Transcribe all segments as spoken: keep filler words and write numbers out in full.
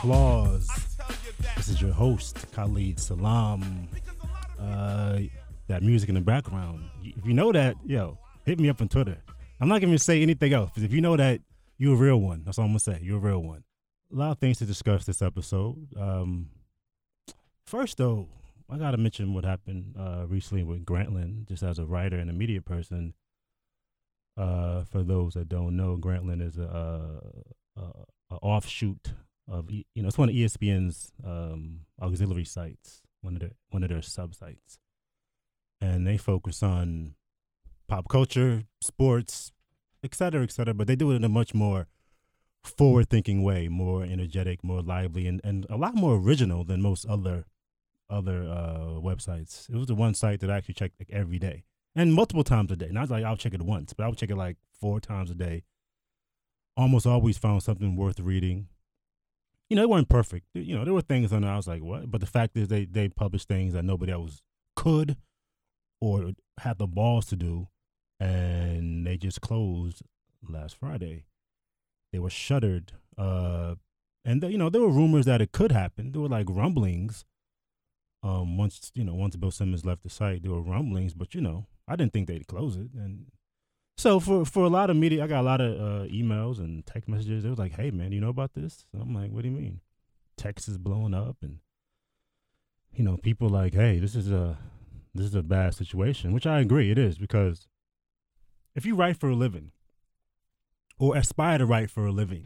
applause. This is your host, Khalid Salam. Uh, that music in the background. If you know that, yo, hit me up on Twitter. I'm not going to say anything else, because if you know that, you're a real one. That's all I'm going to say. You're a real one. A lot of things to discuss this episode. Um, first, though, I got to mention what happened uh, recently with Grantland, just as a writer and a media person. Uh, for those that don't know, Grantland is a, a, a offshoot of, you know, it's one of E S P N's um, auxiliary sites, one of their one of their sub sites, and they focus on pop culture, sports, et cetera, et cetera. But they do it in a much more forward-thinking way, more energetic, more lively, and, and a lot more original than most other other uh, websites. It was the one site that I actually checked like every day. And multiple times a day. Not like I'll check it once, but I would check it like four times a day. Almost always found something worth reading. You know, it weren't perfect. You know, there were things on there I was like, what? But the fact is they, they published things that nobody else could or had the balls to do. And they just closed last Friday. They were shuttered. Uh, and, the, you know, there were rumors that it could happen. There were like rumblings. Um, once, you know, once Bill Simmons left the site, there were rumblings. But, you know, I didn't think they'd close it. And so for, for a lot of media, I got a lot of uh, emails and text messages. It was like, hey, man, you know about this? And I'm like, what do you mean? Text is blowing up. And, you know, people like, hey, this is a this is a bad situation, which I agree it is, because if you write for a living or aspire to write for a living,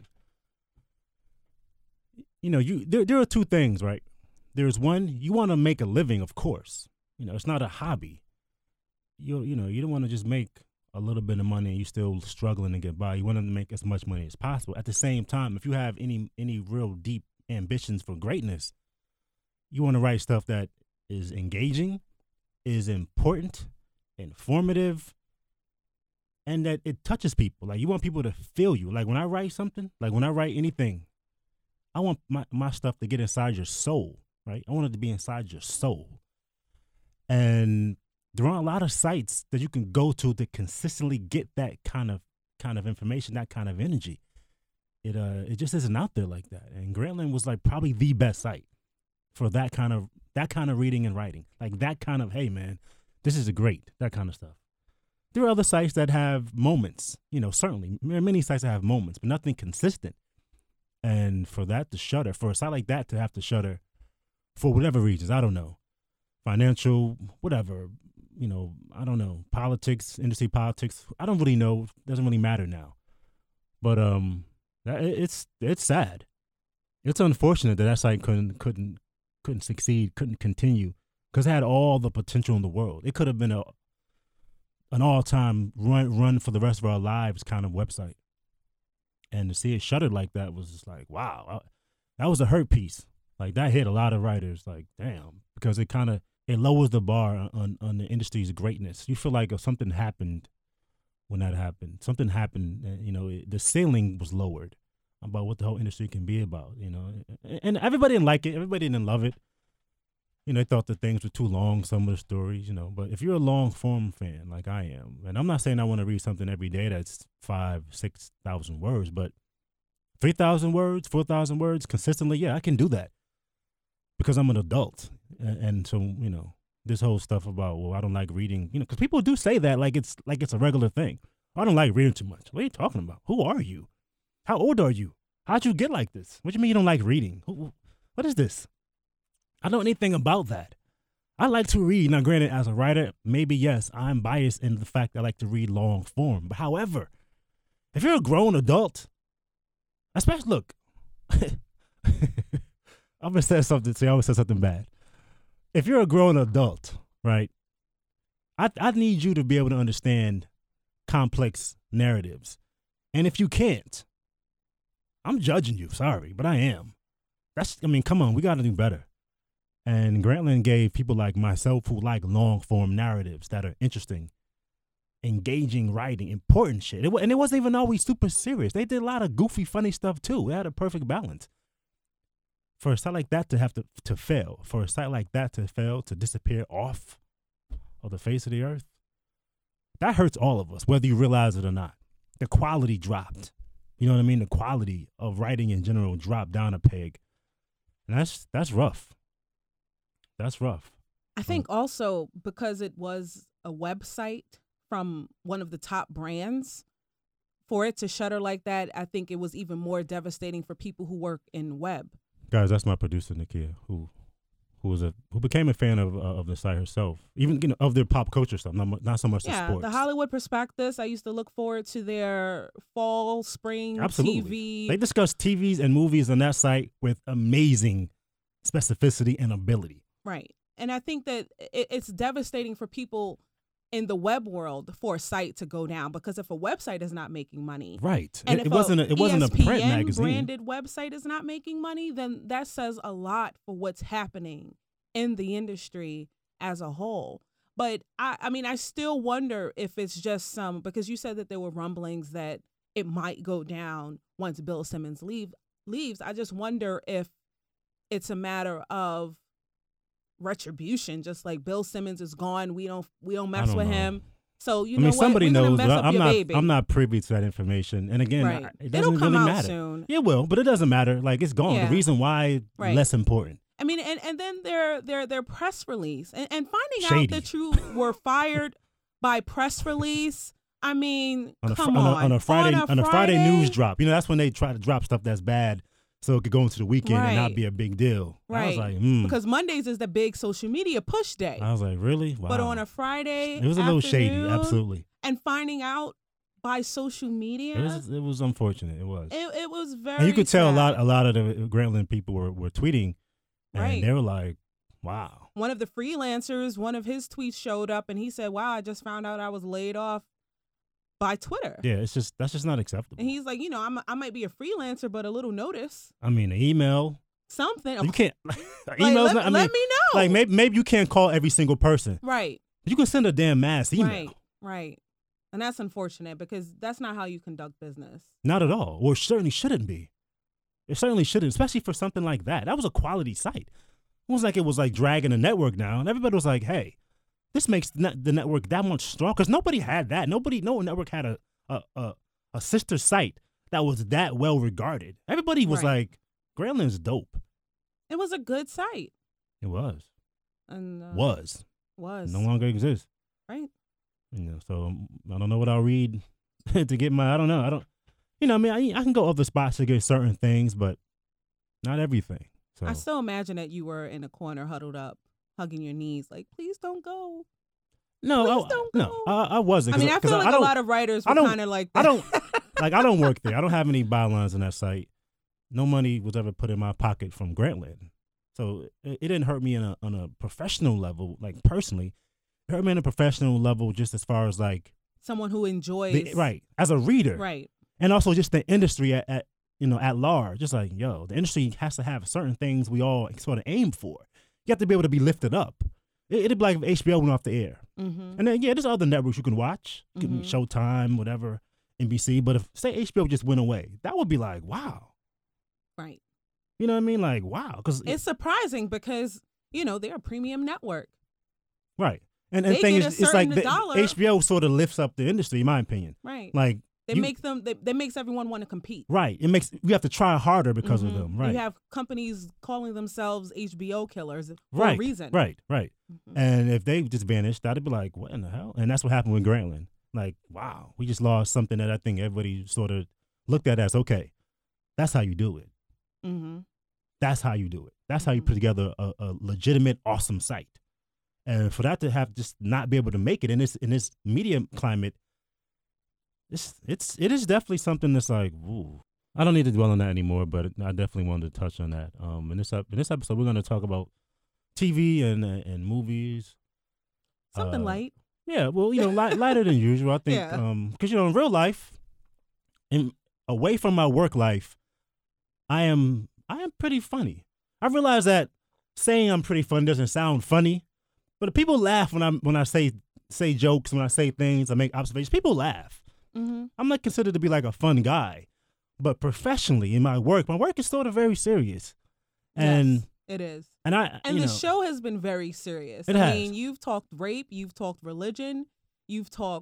you know, you there, there are two things, right? There's one, you want to make a living, of course. You know, it's not a hobby. You you know, you don't want to just make a little bit of money and you're still struggling to get by. You want to make as much money as possible. At the same time, if you have any any real deep ambitions for greatness, you want to write stuff that is engaging, is important, informative, and that it touches people. Like, you want people to feel you. Like, when I write something, like when I write anything, I want my, my stuff to get inside your soul, right? I want it to be inside your soul. And there aren't a lot of sites that you can go to to consistently get that kind of kind of information, that kind of energy. It uh it just isn't out there like that. And Grantland was like probably the best site for that kind of that kind of reading and writing. Like that kind of, hey man, this is a great, that kind of stuff. There are other sites that have moments, you know, certainly. There are many sites that have moments, but nothing consistent. And for that to shutter, for a site like that to have to shutter for whatever reasons, I don't know, financial, whatever, you know, I don't know, politics, industry politics, I don't really know. It doesn't really matter now. But um, that, it's it's sad. It's unfortunate that that site couldn't couldn't couldn't succeed, couldn't continue, because it had all the potential in the world. It could have been a an all time run run for the rest of our lives kind of website. And to see it shuttered like that was just like, wow, I, that was a hurt piece. Like, that hit a lot of writers. Like, damn, because it kind of it lowers the bar on, on the industry's greatness. You feel like if something happened when that happened, something happened, and, you know, it, the ceiling was lowered about what the whole industry can be about, you know. And everybody didn't like it. Everybody didn't love it. You know, they thought that things were too long, some of the stories, you know. But if you're a long-form fan like I am, and I'm not saying I want to read something every day that's five, six thousand words, but three thousand words, four thousand words consistently, yeah, I can do that because I'm an adult. And, and so, you know, this whole stuff about, well, I don't like reading, you know, because people do say that like it's like it's a regular thing. I don't like reading too much. What are you talking about? Who are you? How old are you? How'd you get like this? What do you mean you don't like reading? Who, what is this? I don't know anything about that. I like to read. Now, granted, as a writer, maybe, yes, I'm biased in the fact that I like to read long form. But however, if you're a grown adult, especially, look, I'm going to say something, so I always say something bad. If you're a grown adult, right, I, I need you to be able to understand complex narratives. And if you can't, I'm judging you. Sorry, but I am. That's, I mean, come on, we got to do better. And Grantland gave people like myself who like long-form narratives that are interesting, engaging writing, important shit. It, and it wasn't even always super serious. They did a lot of goofy, funny stuff, too. They had a perfect balance. For a site like that to have to, to fail, for a site like that to fail, to disappear off of the face of the earth, that hurts all of us, whether you realize it or not. The quality dropped. You know what I mean? The quality of writing in general dropped down a peg. And that's that's rough. That's rough. I think also because it was a website from one of the top brands, for it to shutter like that, I think it was even more devastating for people who work in web. Guys, that's my producer Nakia, who who was a who became a fan of uh, of the site herself, even you know of their pop culture stuff, not not so much yeah, the sports. The Hollywood Prospectus. I used to look forward to their fall, spring Absolutely. T V. They discuss T Vs and movies on that site with amazing specificity and ability. Right, and I think that it, it's devastating for people in the web world for a site to go down, because if a website is not making money, right, and it, if it wasn't a, it wasn't a print magazine branded website is not making money, then that says a lot for what's happening in the industry as a whole. But I, I mean, I still wonder if it's just some, because you said that there were rumblings that it might go down once Bill Simmons leave leaves. I just wonder if it's a matter of retribution, just like Bill Simmons is gone, we don't we don't mess don't with know. him. So you I know mean, what? somebody We're gonna knows, mess but up I'm your not. baby. I'm not privy to that information. And again, Right. it It'll doesn't come really out matter. soon. It will, but it doesn't matter. Like it's gone. Yeah. The reason why Right. less important. I mean, and, and then their their their press release and, and finding Shady. out that you were fired by press release. I mean, On a, come fr- on, on. a, on a Friday on a on a Friday Friday news drop. You know, that's when they try to drop stuff that's bad, so it could go into the weekend and not Right. be a big deal. Right. I was like, mm. Because Mondays is the big social media push day. I was like, really? Wow. But on a Friday, it was a little shady. afternoon, Absolutely. And finding out by social media, It was. It was unfortunate. It was. it, it was very. And you could tell a sad. lot. A lot of the Grantland people were, were tweeting, and Right. they were like, "Wow." One of the freelancers, one of his tweets showed up, and he said, "Wow, I just found out I was laid off by Twitter." Yeah, it's just that's just not acceptable. And he's like, you know, I'm, I might be a freelancer, but a little notice, I mean, the email. something. You can't. Like, emails. let, not, I let mean, me know. like maybe maybe you can't call every single person. Right. You can send a damn mass email. Right. Right. And that's unfortunate, because that's not how you conduct business. Not at all, or certainly shouldn't be. It certainly shouldn't, especially for something like that. That was a quality site. It was like it was like dragging a network down. And everybody was like, "Hey, this makes the the network that much stronger." Because nobody had that. Nobody, no network had a a, a a sister site that was that well regarded. Everybody was Right. like, "Grantland's dope." It was a good site. It was. And uh, Was. was No longer exists. right. You know, so um, I don't know what I'll read to get my. I don't know. I don't. You know, I mean, I, I can go other spots to get certain things, but not everything. So I still imagine that you were in a corner, huddled up, hugging your knees, like, "Please don't go." no, please I, don't no, go. I, I wasn't. I mean, 'cause I 'cause feel like a don't- lot of writers I were don't- kind of like that. I don't like. I don't work there. I don't have any bylines on that site. No money was ever put in my pocket from Grantland, so it, it didn't hurt me in a, on a professional level, like personally. It hurt me on a professional level, just as far as like Someone who enjoys the, right as a reader, right. and also just the industry at, at you know at large. Just like yo, the industry has to have certain things we all sort of aim for. You have to be able to be lifted up. It, it'd be like if H B O went off the air, Mm-hmm. and then yeah, there's other networks you can watch, you can- Mhm. Showtime, whatever, N B C. But if say H B O just went away, that would be like wow. Right. You know what I mean? Like wow, because It's surprising because, you know, they're a premium network. right. And and They thing get is, a it's like certain the, dollar. H B O sort of lifts up the industry, in my opinion. Right. Like They you- make them. They, that makes everyone want to compete. right, it makes you have to try harder because of Mhm. them. Right. You have companies calling themselves H B O killers for right. a reason. Right. Right. Mhm. And if they just vanished, that'd be like, what in the hell? And that's what happened with Grantland. Like, wow, we just lost something that I think everybody sort of looked at as okay. That's how you do it. Mm-hmm. That's how you do it. That's how you Mhm. put together a, a legitimate, awesome site. And for that to have just not be able to make it in this in this media climate, it's it's it is definitely something that's like, ooh. I don't need to dwell on that anymore, but I definitely wanted to touch on that. Um, in this ep- in this episode, we're going to talk about T V and uh, and movies. Something Uh, light. Yeah, well, you know, light, lighter than usual. I think, Yeah. um, because you know, in real life, in away from my work life, I am I am pretty funny. I realize that saying I'm pretty funny doesn't sound funny, but people laugh when I when I say say jokes, when I say things, I make observations. People laugh. Mm-hmm. I'm not considered to be like a fun guy, but professionally in my work, my work is sort of very serious, and yes, it is. and I And you the know, show has been very serious. It I has. mean, you've talked rape, you've talked religion, you've talked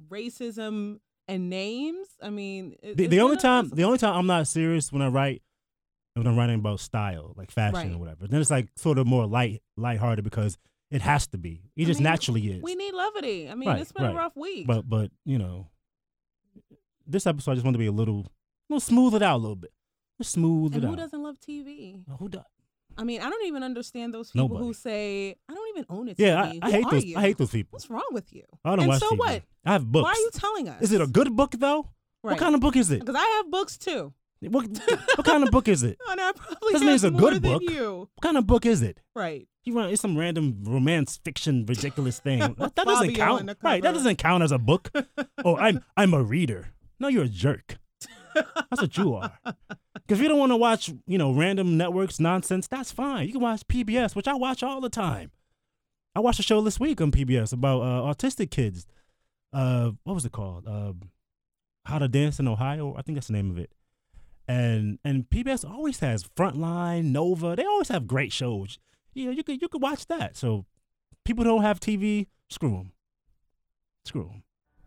racism and names. I mean, it, the, it's the been only a- time it's- the only time I'm not serious when I write and I'm writing about style, like fashion Right. or whatever. Then it's like sort of more light, lighthearted because it has to be. It I just mean, naturally is. We need levity. I mean, Right, it's been right. a rough week. But but you know, this episode I just want to be a little, little smooth it out a little bit. Just smooth and it who out. doesn't love T V? Who does? I mean, I don't even understand those people Nobody. who say, I don't even own a T V. Yeah, I, I Who hate are those. you? I hate those people. What's wrong with you? I don't and watch so T V. what? I have books. Why are you telling us? Is it a good book though? Right. What kind of book is it? Because I have books too. What, what kind of book is it? And I probably Doesn't mean have it's a more good than book. you. What kind of book is it? Right. You want it's some random romance fiction ridiculous thing. That, that doesn't Fabio on count. the Right. That cover. doesn't count as a book. Oh, I'm I'm a reader. No, you're a jerk. That's what you are. Because if you don't want to watch, you know, random networks nonsense, that's fine. You can watch P B S, which I watch all the time. I watched a show this week on P B S about uh, autistic kids. Uh, what was it called? Uh, How to Dance in Ohio. I think that's the name of it. And and P B S always has Frontline, Nova. They always have great shows. You know, you could you could watch that. So people who don't have T V, screw them. Screw them.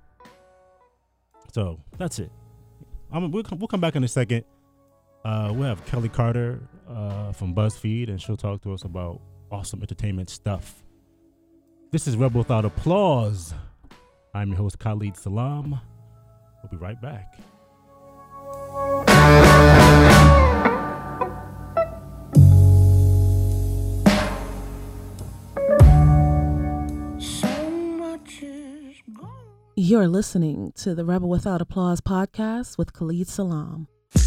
So that's it. I'm, we'll, we'll come back in a second. Uh, we'll have Kelly Carter uh, from BuzzFeed, and she'll talk to us about awesome entertainment stuff. This is Rebel Without Applause. I'm your host, Khalid Salam. We'll be right back. You're listening to the Rebel Without Applause podcast with Khalid Salam.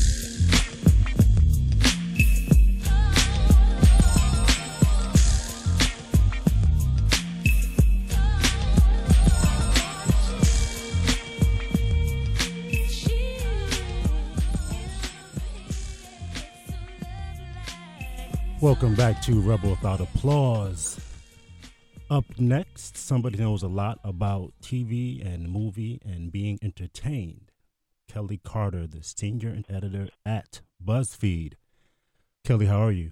Welcome back to Rebel Without Applause. Up next, somebody knows a lot about T V and movie and being entertained. Kelly Carter, the senior editor at BuzzFeed. Kelly, how are you?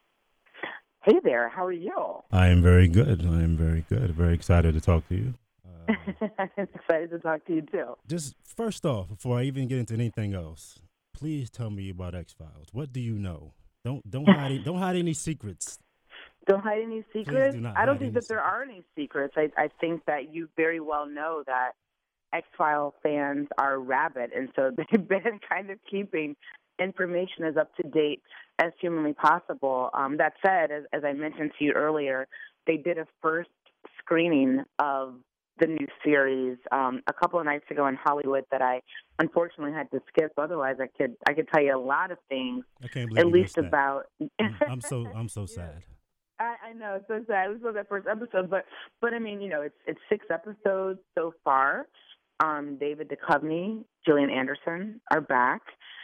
Hey there, how are you? I am very good. I am very good. Very excited to talk to you. Uh, I'm excited to talk to you too. just first off, before I even get into anything else, please tell me about X-Files. What do you know? Don't don't hide don't hide any secrets. Don't hide any secrets. do not I don't hide think any that there are any secrets. I, I think that you very well know that X-Files fans are rabid, and so they've been kind of keeping information as up to date as humanly possible. Um, that said, as, as I mentioned to you earlier, they did a first screening of the new series um, a couple of nights ago in Hollywood that I unfortunately had to skip. Otherwise, I could I could tell you a lot of things. I can't believe At you least missed that. about. I'm so I'm so sad. I, I know it's so sad. We saw that first episode, but but I mean, you know, it's it's six episodes so far. Um, David Duchovny, Gillian Anderson are back,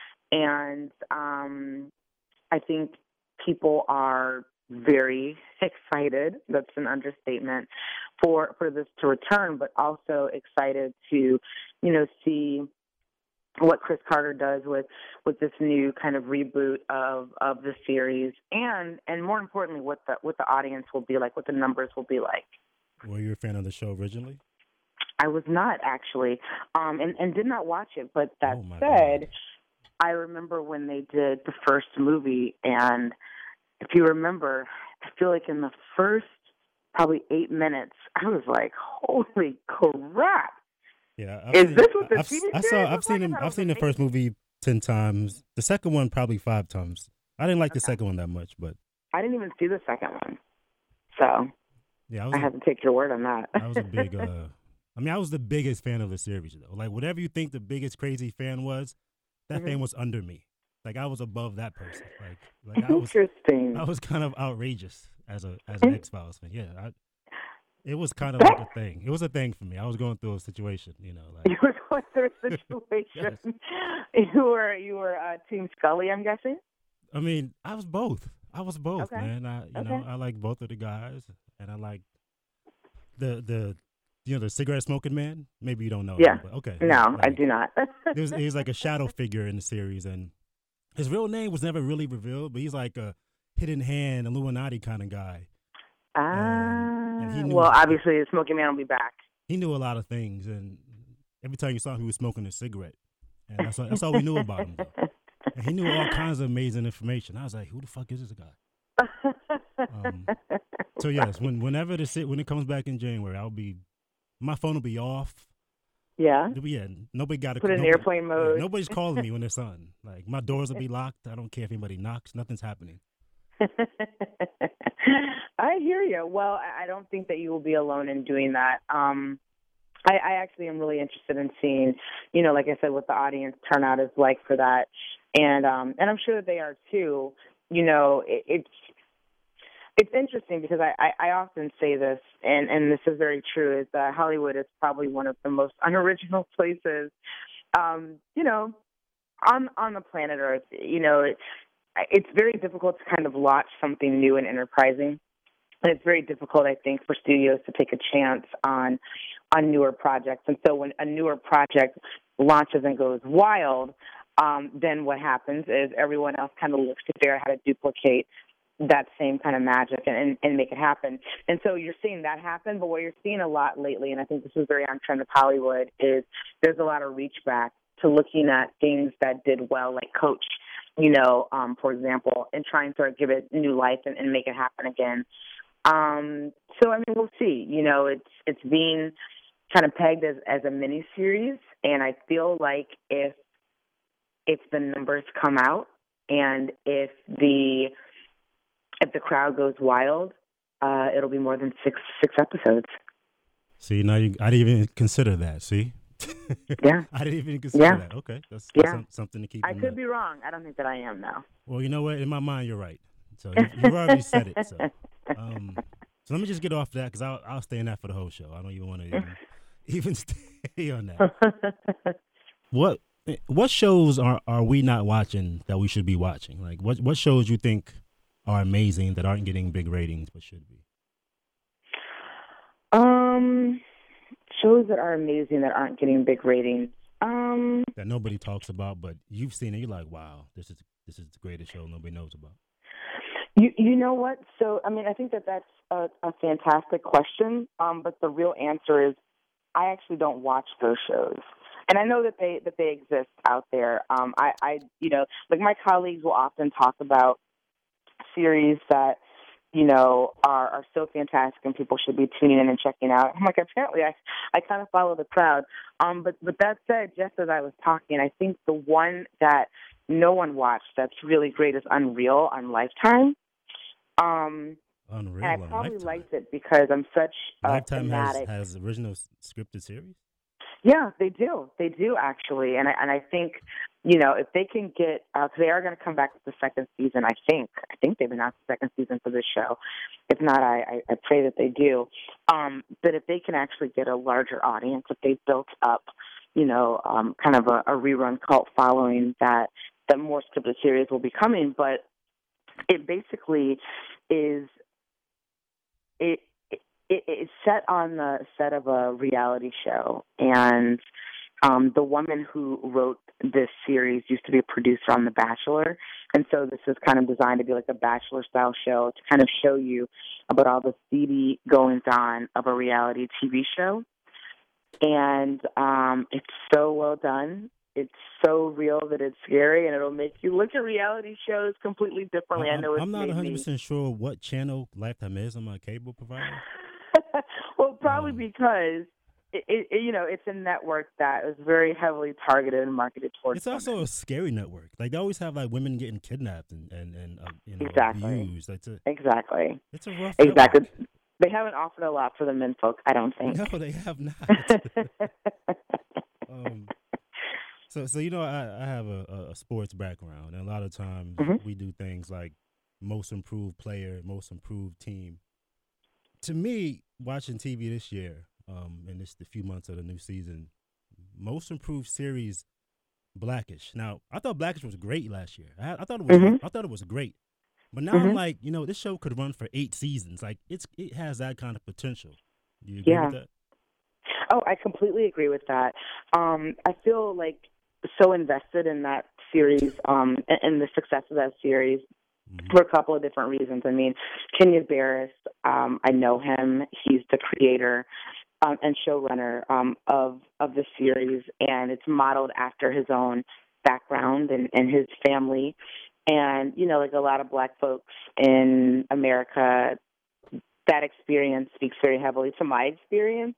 and um, I think people are very excited. That's an understatement for for this to return, but also excited to, you know, see what Chris Carter does with, with this new kind of reboot of, of the series, and and more importantly, what the what the audience will be like, what the numbers will be like. Were you a fan of the show originally? I was not actually, um, and and did not watch it. But that Oh, my said, God. I remember when they did the first movie, and if you remember, I feel like in the first probably eight minutes, I was like, "Holy crap!" Yeah, I've Is seen, this what the I've, T V I series saw. was I've seen like? I him. thought it I've was seen the first movie ten times. The second one probably five times. I didn't like the Okay. second one that much, but I didn't even see the second one, so yeah, I was. I a- have to take your word on that. I was a big. Uh, I mean, I was the biggest fan of the series though. Like whatever you think the biggest crazy fan was, that Mhm. fan was under me. Like I was above that person. Like like I was. Interesting. I was kind of outrageous as a as an X Files fan. Yeah, I, it was kind of like a thing. It was a thing for me. I was going through a situation, you know. Like You were going through a situation. You were you were uh, Team Scully, I'm guessing. I mean, I was both. I was both, Okay. man. I you Okay. know I like both of the guys, and I like the the you know the cigarette smoking man. Maybe you don't know. Yeah. Him, but okay. No, I like, do not. He was, he was like a shadow figure in the series, and his real name was never really revealed. But he's like a hidden hand Illuminati kind of guy. Ah, and he knew- well, obviously, the Smoking Man will be back. He knew a lot of things, and every time you saw him, he was smoking a cigarette, and that's all, that's all we knew about him. Though. And he knew all kinds of amazing information. I was like, who the fuck is this guy? Um, so yes, when whenever the sit when it comes back in January, I'll be my phone will be off. Yeah. Yeah, nobody got to put it in nobody, airplane mode. Yeah, nobody's calling me when it's on. Like my doors will be locked. I don't care if anybody knocks. Nothing's happening. I hear you. Well, I don't think that you will be alone in doing that. Um, I, I actually am really interested in seeing, you know, like I said, what the audience turnout is like for that, and um, and I'm sure that they are too. You know, it, it's it's interesting because I, I, I often say this, and, and this is very true, is that Hollywood is probably one of the most unoriginal places, um, you know, on on the planet Earth. You know, it, it's very difficult to kind of launch something new and enterprising. And it's very difficult, I think, for studios to take a chance on on newer projects. And so when a newer project launches and goes wild, um, then what happens is everyone else kind of looks to figure out how to duplicate that same kind of magic and, and, and make it happen. And so you're seeing that happen, but what you're seeing a lot lately, and I think this is very on trend of Hollywood, is there's a lot of reach back to looking at things that did well, like Coach, you know, um, for example, and trying to sort of give it new life and, and make it happen again. Um, so, I mean, we'll see. You know, it's it's being kind of pegged as, as a mini-series, and I feel like if if the numbers come out and if the if the crowd goes wild, uh, it'll be more than six six episodes. See, now you, I didn't even consider that. See, yeah, I didn't even consider yeah. that. Okay, that's, that's yeah. some, something to keep. I in could mind. be wrong. I don't think that I am now. Well, you know what? In my mind, you're right. So you, you've already said it. So, um, so let me just get off that because I'll I'll stay in that for the whole show. I don't even want to even, even stay on that. What what shows are, are we not watching that we should be watching? Like what what shows you think are amazing that aren't getting big ratings but should be? Um, shows that are amazing that aren't getting big ratings. Um, that nobody talks about, but you've seen it. You're like, wow, this is this is the greatest show nobody knows about. You you know what? So I mean, I think that that's a, a fantastic question. Um, but the real answer is, I actually don't watch those shows, and I know that they that they exist out there. Um, I I you know, like my colleagues will often talk about series that you know are are so fantastic and people should be tuning in and checking out. I'm like, apparently I I kind of follow the crowd. Um, but but that said, just as I was talking, I think the one that no one watched that's really great is Unreal on Lifetime. Um, Unreal and I on probably Lifetime. liked it because I'm such a Lifetime has, fanatic. has original scripted series? Yeah, they do. They do, actually. And I, and I think, you know, if they can get, uh, they are going to come back with the second season, I think. I think they've announced the second season for this show. If not, I, I, I pray that they do. Um, but if they can actually get a larger audience, if they built up, you know, um, kind of a, a rerun cult following, that, that more scripted series will be coming. But it basically is, it, it, it's set on the set of a reality show. And um, the woman who wrote this series used to be a producer on The Bachelor. And so this is kind of designed to be like a Bachelor-style show to kind of show you about all the seedy goings-on of a reality T V show. And um, it's so well done. It's so real that it's scary, and it'll make you look at reality shows completely differently. I'm, I know it's I'm not made one hundred me... percent sure what channel Lifetime is on my cable provider. Well, probably um, because, it, it, you know, it's a network that is very heavily targeted and marketed towards It's also women. a scary network. Like, they always have, like, women getting kidnapped and, and, and uh, you know, Exactly. abused. Like, it's a, Exactly. It's a rough Exactly. network. They haven't offered a lot for the men folk, I don't think. No, they have not. um, so, so you know, I, I have a, a sports background, and a lot of times mm-hmm. we do things like most improved player, most improved team. To me, watching T V this year, um, and this the few months of the new season, most improved series, Blackish. Now, I thought Blackish was great last year. I, I thought it was. Mm-hmm. I thought it was great. But now mm-hmm. I'm like, you know, this show could run for eight seasons. Like, it's it has that kind of potential. Do you agree yeah. with that? Oh, I completely agree with that. Um, I feel like so invested in that series um, and, and the success of that series mm-hmm. for a couple of different reasons. I mean, Kenya Barris, um, I know him. He's the creator um, and showrunner um, of of the series, and it's modeled after his own background and, and his family. And, you know, like a lot of Black folks in America, that experience speaks very heavily to my experience.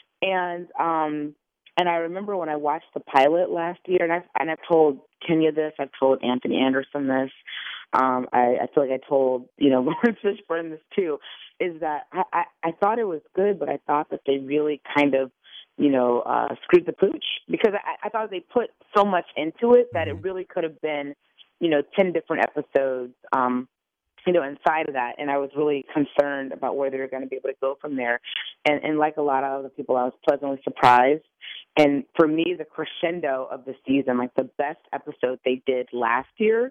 And um, and I remember when I watched the pilot last year, and I've, and I've told Kenya this, I've told Anthony Anderson this, um, I, I feel like I told, you know, Lawrence Fishburne this too, is that I, I, I thought it was good, but I thought that they really kind of, you know, uh, screwed the pooch, because I, I thought they put so much into it that Mm-hmm. it really could have been, you know, ten different episodes, um, you know, inside of that. And I was really concerned about where they were going to be able to go from there. And, and like a lot of other people, I was pleasantly surprised. And for me, the crescendo of the season, like the best episode they did last year,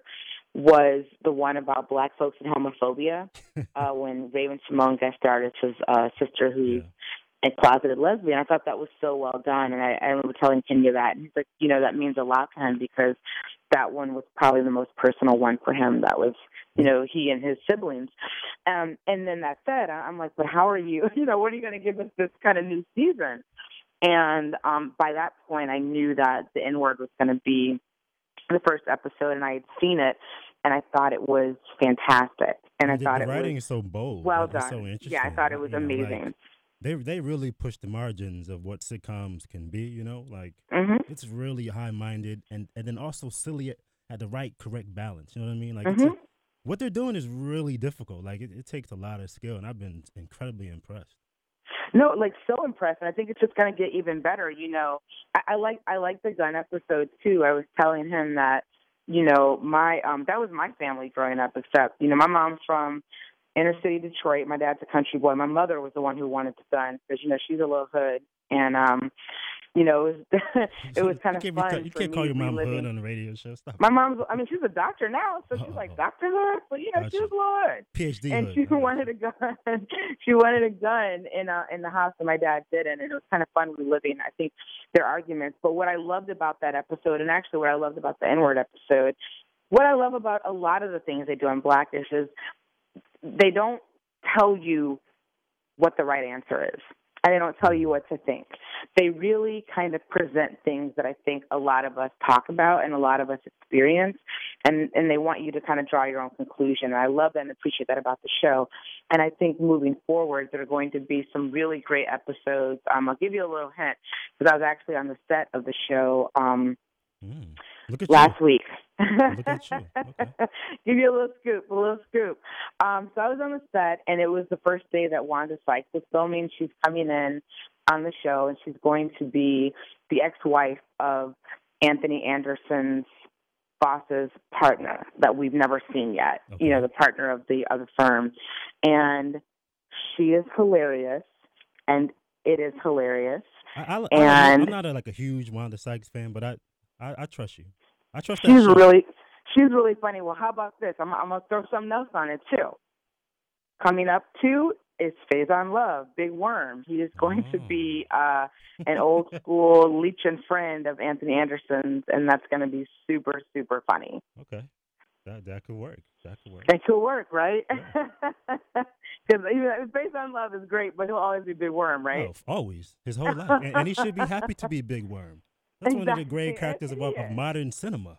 was the one about Black folks and homophobia, uh, when Raven Simone guest starred as his uh, sister, who's Yeah. a closeted lesbian. I thought that was so well done. And I, I remember telling Kenya that. And he's like, you know, that means a lot to him, because that one was probably the most personal one for him. That was, you know, he and his siblings. Um, and then that said, I'm like, but how are you, you know, what are you going to give us this kind of new season? And um, by that point, I knew that the N-word was going to be the first episode, and I had seen it, and I thought it was fantastic. And I the, thought the it writing was is so bold. well It's done. so interesting. Yeah, I thought it was you know, amazing. Like, they they really push the margins of what sitcoms can be. You know, like mm-hmm. it's really high minded and, and then also silly at, at the right correct balance. You know what I mean? Like Mm-hmm. it's a, what they're doing is really difficult. Like it, it takes a lot of skill, and I've been incredibly impressed. No, like so impressed, and I think it's just going to get even better. You know, I, I like I like the gun episode too. I was telling him that, you know, my um that was my family growing up. Except, you know, my mom's from inner city Detroit. My dad's a country boy. My mother was the one who wanted the gun, because, you know, she's a little hood, and um, you know, it was it was kind of you fun. Can't, you for can't me call your mom reliving. hood on the radio show. Stop. My mom's, I mean, she's a doctor now, so she's Oh, like oh. Doctor Hood, but you know, Gotcha. she was a little hood. PhD And hood. she I got wanted you. a gun. She wanted a gun in uh, in the house, and my dad didn't. And it was kind of fun reliving, I think, their arguments. But what I loved about that episode, and actually what I loved about the N-word episode, what I love about a lot of the things they do on Blackish is they don't tell you what the right answer is, and they don't tell you what to think. They really kind of present things that I think a lot of us talk about and a lot of us experience, and, and they want you to kind of draw your own conclusion. And I love that and appreciate that about the show. And I think moving forward, there are going to be some really great episodes. Um, I'll give you a little hint, because I was actually on the set of the show um, Mm. Look at last you. week. Look at you. Okay. Give you a little scoop, a little scoop. Um, so I was on the set, and it was the first day that Wanda Sykes was filming. She's coming in on the show, and she's going to be the ex-wife of Anthony Anderson's boss's partner that we've never seen yet. Okay. You know, the partner of the of the firm, and she is hilarious, and it is hilarious. I, I, I, And I'm not a, like a huge Wanda Sykes fan, but I, I, I trust you. I trust that she's show. really, she's really funny. Well, how about this? I'm, I'm gonna throw something else on it too. Coming up too is Faison Love, Big Worm. He is going Oh. to be uh, an old school leech and friend of Anthony Anderson's, and that's going to be super, super funny. Okay, that that could work. That could work. It could work, right? Yeah. Because Faison Love is great, but he'll always be Big Worm, right? Oh, always his whole life, and, and he should be happy to be Big Worm. That's one of the great Exactly. characters of, He of is. modern cinema.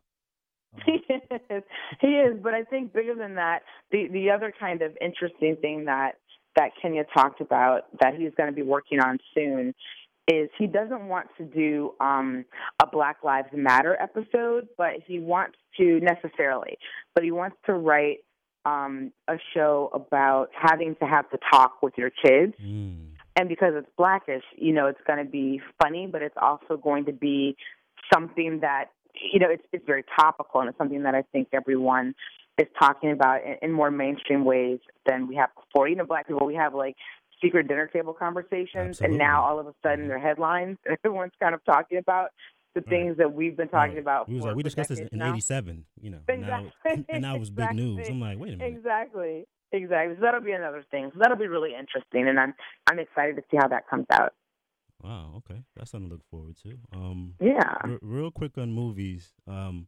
He is. He is, but I think bigger than that, the the other kind of interesting thing that that Kenya talked about that he's going to be working on soon is he doesn't want to do um, a Black Lives Matter episode, but he wants to necessarily, but he wants to write um, a show about having to have to talk with your kids. Mm. And because it's Blackish, you know, it's going to be funny, but it's also going to be something that, you know, it's it's very topical, and it's something that I think everyone is talking about in, in more mainstream ways than we have before. You know, Black people, we have like secret dinner table conversations, Absolutely. and now all of a sudden they're headlines. Everyone's kind of talking about the things that we've been talking Right. about. We was for, like, we for discussed this decades in now. eighty-seven, you know, Exactly. now, and now it was big news. Exactly. I'm like, wait a minute. Exactly. Exactly. So that'll be another thing. So that'll be really interesting, and I'm I'm excited to see how that comes out. Wow, okay, that's something to look forward to. Um, Yeah. r- real quick on movies. Um,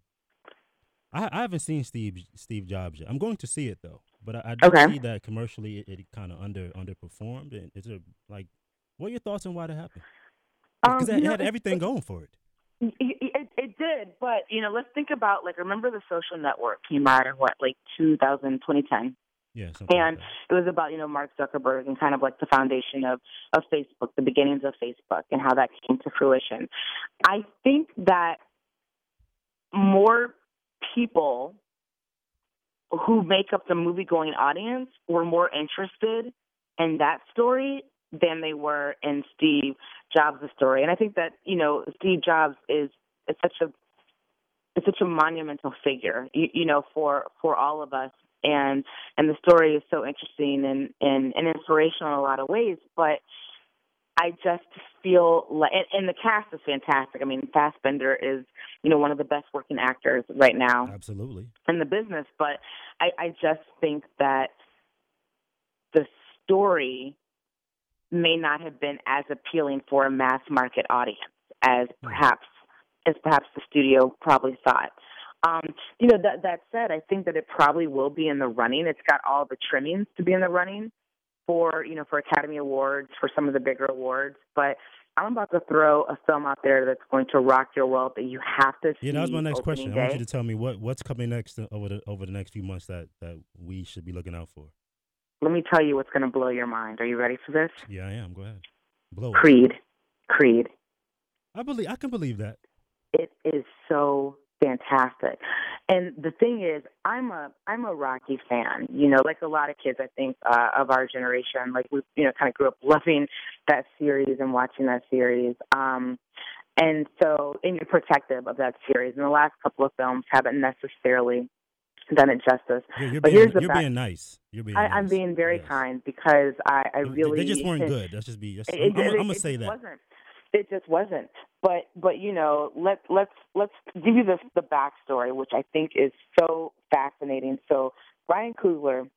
I I haven't seen Steve Steve Jobs yet. I'm going to see it though, but I, I did Okay. see that commercially it, it kind of under underperformed. And it's a, like, what are your thoughts on why that happened? Because Um, it you know, had it's- everything going for it. It, it, it It did, but you know, let's think about like remember The Social Network came out in what like two thousand, twenty ten. Yeah, something And like it was about, you know, Mark Zuckerberg and kind of like the foundation of, of Facebook, the beginnings of Facebook and how that came to fruition. I think that more people who make up the movie-going audience were more interested in that story than they were in Steve Jobs' story. And I think that, you know, Steve Jobs is, is such a it's such a monumental figure, you, you know, for, for all of us. And and the story is so interesting and, and, and inspirational in a lot of ways. But I just feel like, and, and the cast is fantastic. I mean, Fassbender is, you know, one of the best working actors right now. Absolutely. In the business. But I, I just think that the story may not have been as appealing for a mass market audience as perhaps as perhaps the studio probably thought. Um, you know, that that said, I think that it probably will be in the running. It's got all the trimmings to be in the running for, you know, for Academy Awards, for some of the bigger awards. But I'm about to throw a film out there that's going to rock your world that you have to see. Yeah, that was my next opening question. day. I want you to tell me what, what's coming next over the over the next few months that, that we should be looking out for. Let me tell you what's going to blow your mind. Are you ready for this? Yeah, I am. Go ahead. Blow it. Creed. Creed. I believe I can believe that. It is so fantastic. And the thing is, I'm a I'm a Rocky fan. You know, like a lot of kids, I think, uh, of our generation. Like we, you know, kind of grew up loving that series and watching that series. Um, and so, and you're protective of that series. And the last couple of films haven't necessarily done it justice. Yeah, you're but being, here's the you're fact. being nice. You're being I, nice. I'm being very Yes. kind because I, I really They just weren't good. That's just be. That's, It, I'm, I'm, it, I'm gonna it say just that. Wasn't. It just wasn't. But but you know, let let's let's give you the the backstory, which I think is so fascinating. So Ryan Coogler,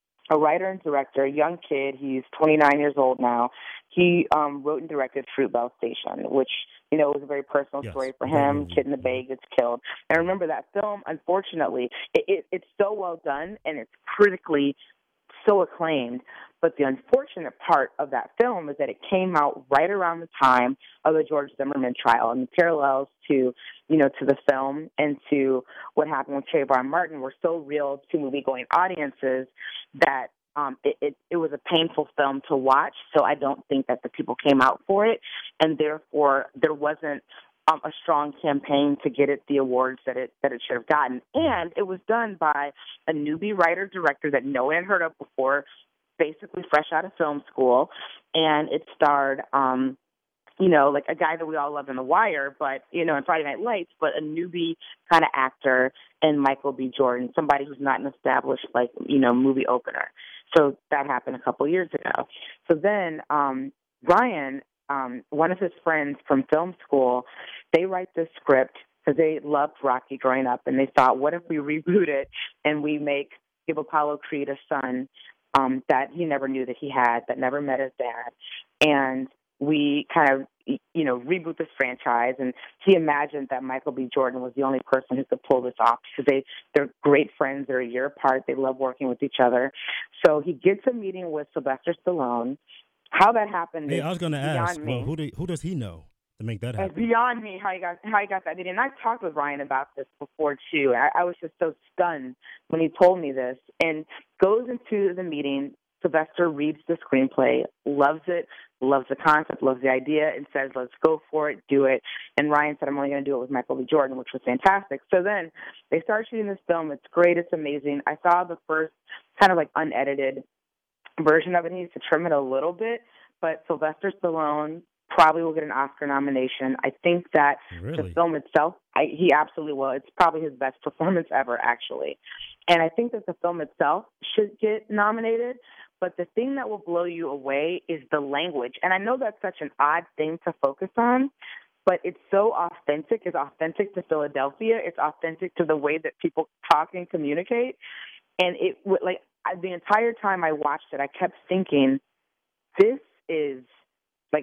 a writer and director, a young kid, he's twenty-nine years old now. He um, wrote and directed Fruitvale Station, which you know was a very personal Yes, story for great him. movie. Kid in the Bay gets killed. And I remember that film. Unfortunately, it, it, it's so well done and it's critically so acclaimed. But the unfortunate part of that film is that it came out right around the time of the George Zimmerman trial, and the parallels to, you know, to the film and to what happened with Trayvon Martin were so real to movie-going audiences that um, it, it, it was a painful film to watch. So I don't think that the people came out for it, and therefore there wasn't um, a strong campaign to get it the awards that it that it should have gotten. And it was done by a newbie writer-director that no one had heard of before, basically fresh out of film school, and it starred, um, you know, like a guy that we all love in The Wire, but, you know, in Friday Night Lights, but a newbie kind of actor, and Michael B. Jordan, somebody who's not an established, like, you know, movie opener. So that happened a couple years ago. So then um, Ryan, um, one of his friends from film school, they write this script because they loved Rocky growing up, and they thought, what if we reboot it and we make, give Apollo Creed a son Um, that he never knew that he had, that never met his dad. And we kind of, you know, reboot this franchise. And he imagined that Michael B. Jordan was the only person who could pull this off because they, they're great friends. They're a year apart. They love working with each other. So he gets a meeting with Sylvester Stallone. How that happened Hey, is I was gonna ask. me. Well, who do, who does he know to make that It's happen? beyond me how he got how he got that meeting. And I talked with Ryan about this before too. I, I was just so stunned when he told me this. And goes into the meeting. Sylvester reads the screenplay, loves it, loves the concept, loves the idea, and says, "Let's go for it, do it." And Ryan said, "I'm only going to do it with Michael B. Jordan," which was fantastic. So then they start shooting this film. It's great. It's amazing. I saw the first kind of like unedited version of it. He needs to trim it a little bit, but Sylvester Stallone probably will get an Oscar nomination. I think that Really? the film itself, I, he absolutely will. It's probably his best performance ever, actually. And I think that the film itself should get nominated. But the thing that will blow you away is the language. And I know that's such an odd thing to focus on, but it's so authentic. It's authentic to Philadelphia. It's authentic to the way that people talk and communicate. And it like I, the entire time I watched it, I kept thinking, this is like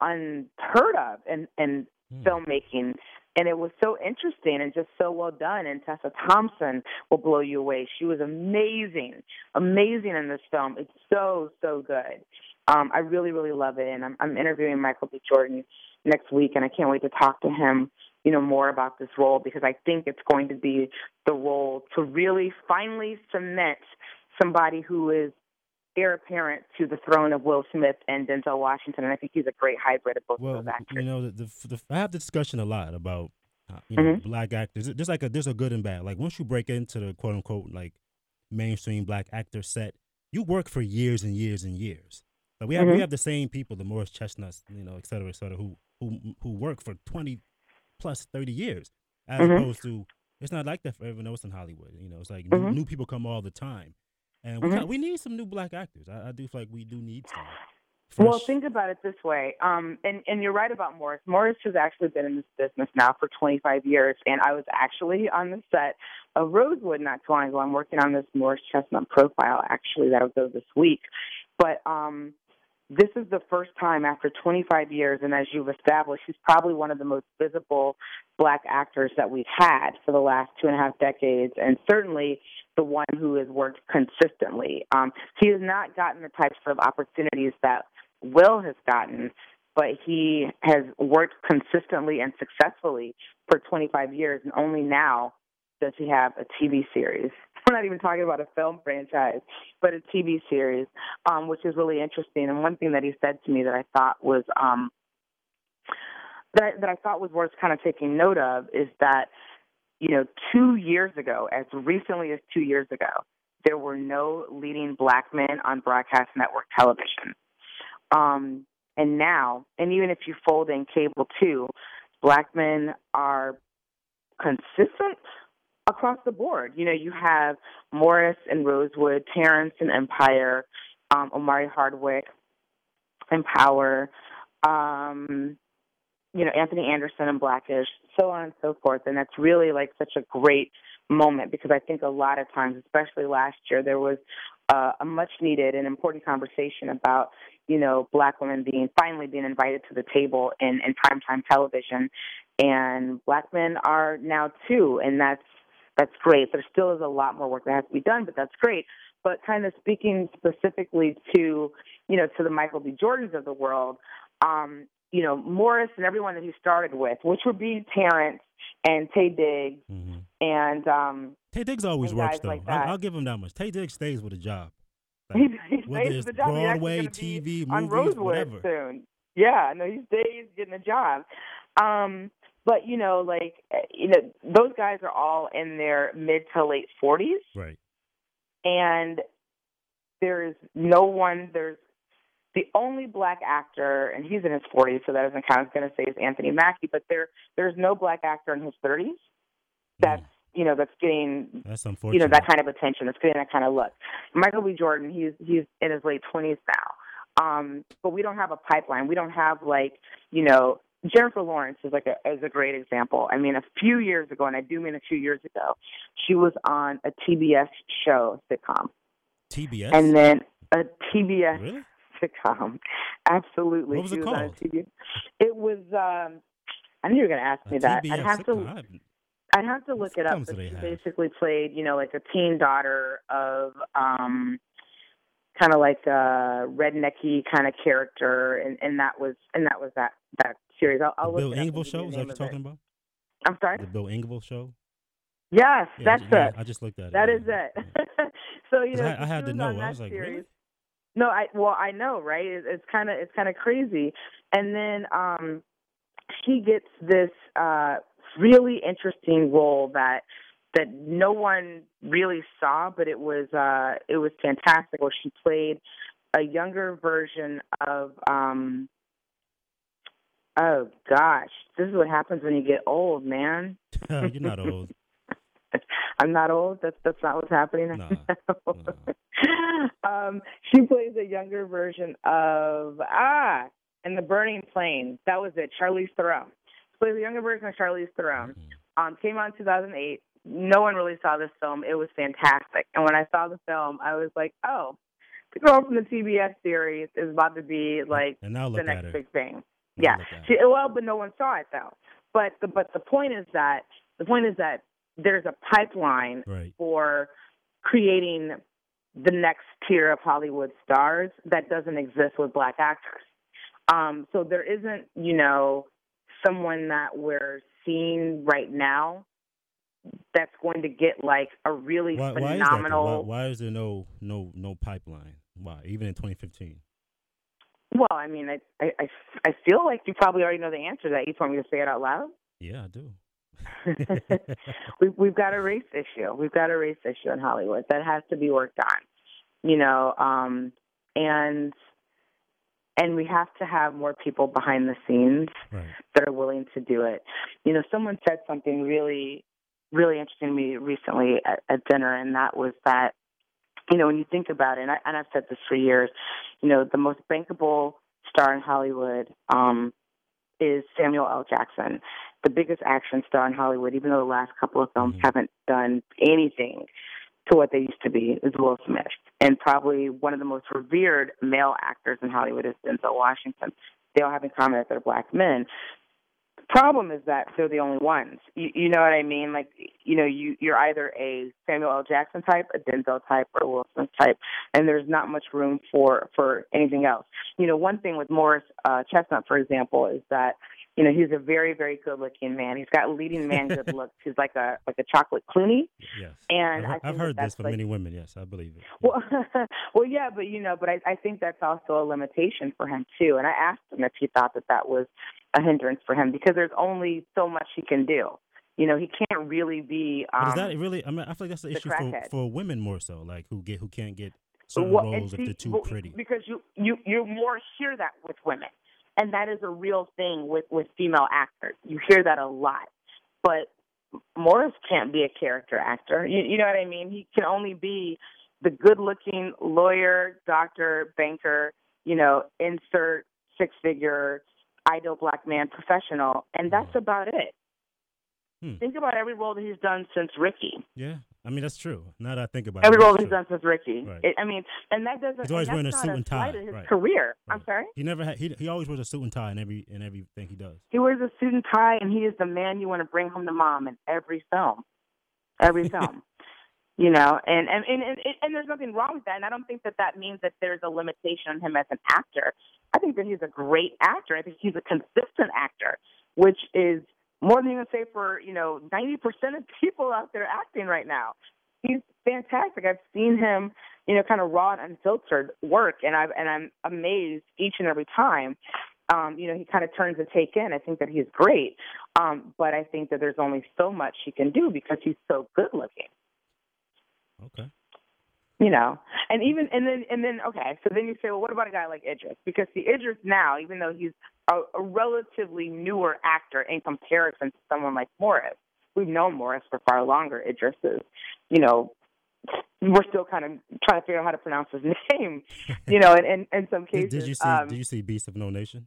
unheard of in, in mm. filmmaking. And it was so interesting and just so well done. And Tessa Thompson will blow you away. She was amazing, amazing in this film. It's so, so good. Um, I really, really love it. And I'm, I'm interviewing Michael B. Jordan next week, and I can't wait to talk to him you know, more about this role, because I think it's going to be the role to really finally cement somebody who is heir apparent to the throne of Will Smith and Denzel Washington, and I think he's a great hybrid of both Well, of those actors. you know, the, the, the I have the discussion a lot about uh, you know Mm-hmm. black actors. There's like a there's a good and bad. Like once you break into the quote unquote like mainstream black actor set, you work for years and years and years. So we have Mm-hmm. we have the same people, the Morris Chestnuts, you know, et cetera, et cetera, who who who work for twenty plus thirty years, as Mm-hmm. opposed to it's not like that for everyone else in Hollywood. You know, it's like new, Mm-hmm. new people come all the time, and we Mm-hmm. kind we need some new black actors. I, I do feel like we do need some Well, fresh. think about it this way, um, and, and you're right about Morris. Morris has actually been in this business now for twenty-five years, and I was actually on the set of Rosewood not too long ago. I'm working on this Morris Chestnut profile, actually, that'll go this week. But um, this is the first time after twenty-five years, and as you've established, he's probably one of the most visible black actors that we've had for the last two and a half decades, and certainly the one who has worked consistently. Um, he has not gotten the types of opportunities that Will has gotten, but he has worked consistently and successfully for twenty-five years, and only now does he have a T V series. We're not even talking about a film franchise, but a T V series, um, which is really interesting. And one thing that he said to me that I thought was um, that I, that I thought was worth kind of taking note of is that, you know, two years ago, as recently as two years ago, there were no leading black men on broadcast network television. Um, and now, and even if you fold in cable too, black men are consistent across the board. You know, you have Morris and Rosewood, Terrence and Empire, um, Omari Hardwick and Power, um, you know, Anthony Anderson and Blackish, so on and so forth. And that's really like such a great moment, because I think a lot of times, especially last year, there was uh, a much needed and important conversation about, you know, black women being finally being invited to the table in, in primetime television. And black men are now too, and that's that's great. There still is a lot more work that has to be done, but that's great. But kind of speaking specifically to, you know, to the Michael B. Jordans of the world, um, you know, Morris and everyone that he started with, which would be Terrence and Taye Diggs, Mm-hmm. and um, Taye Diggs always and works guys though. like that. I'll, I'll give him that much. Taye Diggs stays with a job. He, Like, he whether stays it's with the job. He's actually Broadway, gonna T be V, on movies, Rosewood whatever. soon. Yeah, no, he stays getting a job. Um, but you know, like you know, those guys are all in their mid to late forties, Right. and there is no one. There's the only black actor, and he's in his forties, so that doesn't count. I was going to say is Anthony Mackie, but there there's no black actor in his thirties that's Mm. you know that's getting That's you unfortunate. know that kind of attention, that's getting that kind of look. Michael B. Jordan, he's he's in his late twenties now, um, but we don't have a pipeline. We don't have like you know Jennifer Lawrence is like a is a great example. I mean, a few years ago, and I do mean a few years ago, she was on a T B S show sitcom, T B S? and then a T B S Really? sitcom. Absolutely, What was she it was on a called? T B S. It was. Um, I knew you were going to ask me A that. T B S I'd have sitcom? to. I haven't- I'd have to look it up. sitcoms do But they she have? basically played, you know, like a teen daughter of um, kind of like a rednecky kind of character, and, and that was and that was that that series. I'll, I'll The look Bill it up Engvall and give you show? the Is that name what of you're it. talking about? I'm sorry. The Bill Engvall show? Yes, Yeah, that's I, ju- yeah, it. I just looked at it. That yeah, is it. yeah. So you 'Cause know, I, I she had to was know. on I that was like, series. really? No, I well, I know, right? It, it's kind of it's kind of crazy. And then um, she gets this uh, really interesting role that that no one really saw, but it was uh, it was fantastic. Where she played a younger version of um, oh gosh, this is what happens when you get old, man. You're not old. I'm not old. That's that's not what's happening. Nah, um, she plays a younger version of ah, in the Burning Plain. That was it. Charlize Theron. She plays a younger version of Charlize Theron. Mm-hmm. Um, came out in two thousand eight. No one really saw this film. It was fantastic. And when I saw the film, I was like, oh, the girl from the T B S series is about to be like And now the look at next her. big thing. Now Yeah. look at She, her. well, but no one saw it though. But the but the point is that the point is that there's a pipeline Right. for creating the next tier of Hollywood stars that doesn't exist with black actors. Um, so there isn't, you know, someone that we're scene right now that's going to get like a really Why, why is that? Though? phenomenal. Why, why is there no no no pipeline? Why even in twenty fifteen? Well, I mean, I, I I I feel like you probably already know the answer to that. You just want me to say it out loud. Yeah, I do. we've we've got a race issue. We've got a race issue in Hollywood that has to be worked on. You know, um, and and we have to have more people behind the scenes Right. that are willing to do it. You know, someone said something really, really interesting to me recently at, at dinner, and that was that, you know, when you think about it, and, I, and I've said this for years, you know, the most bankable star in Hollywood um, is Samuel L. Jackson, the biggest action star in Hollywood, even though the last couple of films Mm-hmm. haven't done anything to what they used to be, is Will Smith. And probably one of the most revered male actors in Hollywood is Denzel Washington. They all have in common that they're black men. The problem is that they're the only ones. You, you know what I mean? Like, you know, you, you're either a Samuel L. Jackson type, a Denzel type, or a Will Smith type, and there's not much room for, for anything else. You know, one thing with Morris uh, Chestnut, for example, is that, you know, he's a very, very good-looking man. He's got leading man good looks. He's like a like a chocolate Clooney. Yes. And I've, I I've think heard that this from like, many women. Yes, I believe it. well, well, yeah, but you know, but I, I think that's also a limitation for him too. And I asked him if he thought that that was a hindrance for him because there's only so much he can do. You know, he can't really be. Um, But is that really? I mean, I feel like that's the, the issue for, crackhead. for women more so, like who get who can't get certain well, and roles if see, they're too well, pretty. because you you you more hear that with women, and that is a real thing with with female actors. You hear that a lot, but Morris can't be a character actor. You, you know what I mean? He can only be the good-looking lawyer, doctor, banker, you know, insert six-figure, ideal black man professional, and that's Hmm. about it. Hmm. Think about every role that he's done since Ricky. Yeah, I mean that's true. Now that I think about Every it, role that's that he's true. done since Ricky. Right. It, I mean, and that doesn't. He's always and wearing a that's suit not and slight tie. of his Right. career. Right. I'm sorry. He never had. He he always wears a suit and tie in every in everything he does. He wears a suit and tie, and he is the man you want to bring home to mom in every film. Every film. You know, and and, and and and there's nothing wrong with that. And I don't think that that means that there's a limitation on him as an actor. I think that he's a great actor. I think he's a consistent actor, which is more than you can say for, you know, ninety percent of people out there acting right now. He's fantastic. I've seen him, you know, kind of raw and unfiltered work, and I've and I'm amazed each and every time. Um, you know, he kind of turns the take in. I think that he's great, um, but I think that there's only so much he can do because he's so good looking. Okay. You know, and even and then and then okay, so then you say, well, what about a guy like Idris? Because the Idris now, even though he's a, a relatively newer actor in comparison to someone like Morris, we've known Morris for far longer. Idris is, you know, we're still kind of trying to figure out how to pronounce his name. You know, in in, in some cases. Did, did you see? Um, did you see Beast of No Nation?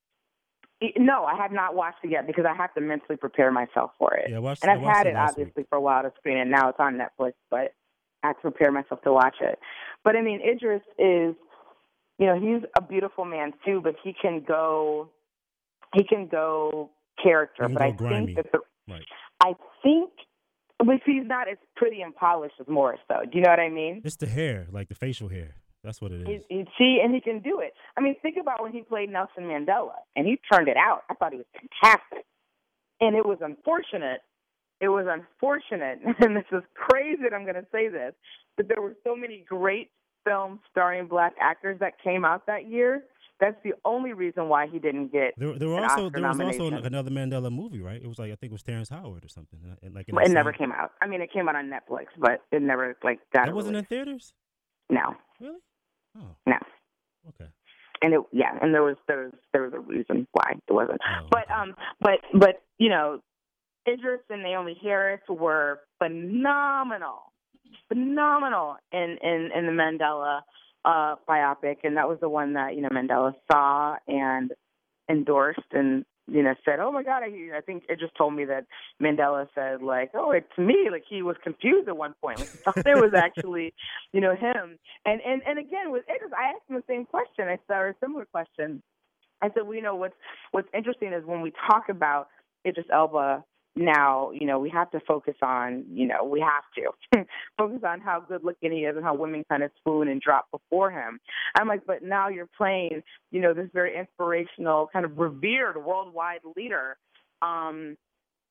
No, I have not watched it yet because I have to mentally prepare myself for it. Yeah, I watched. and I've I watched had it last obviously week. for a while to screen it. Now it's on Netflix, but I have to prepare myself to watch it. But I mean, Idris is, you know, he's a beautiful man too, but he can go, he can go character. He can but go I grimy. think that the, Right. I think, but he's not as pretty and polished as Morris, though. Do you know what I mean? It's the hair, like the facial hair. That's what it He, is. he, see, and he can do it. I mean, think about when he played Nelson Mandela, and he turned it out. I thought he was fantastic. And it was unfortunate. It was unfortunate, and this is crazy that I'm going to say this, but there were so many great films starring black actors that came out that year. That's the only reason why he didn't get There, there were an also Oscar there was also nomination. another Mandela movie, right? It was like I think it was Terrence Howard or something. And like in It the never same- came out. I mean, it came out on Netflix, but it never like got That a wasn't in release. theaters. No, Really? Oh, no. okay. And it, yeah, and there was there was there was a reason why it wasn't. Oh, But okay. um, but but you know, Idris and Naomi Harris were phenomenal, phenomenal in in in the Mandela uh, biopic, and that was the one that you know Mandela saw and endorsed and you know said, "Oh my God!" I, I think Idris told me that Mandela said like, "Oh, it's me." Like he was confused at one point. Like, he thought it was actually you know him. And and and again with Idris, I asked him the same question. I said or a similar question. I said, well, you know, what's what's interesting is when we talk about Idris Elba now, you know, we have to focus on, you know, we have to focus on how good looking he is and how women kind of swoon and drop before him. I'm like, but now you're playing, you know, this very inspirational, kind of revered worldwide leader. Um,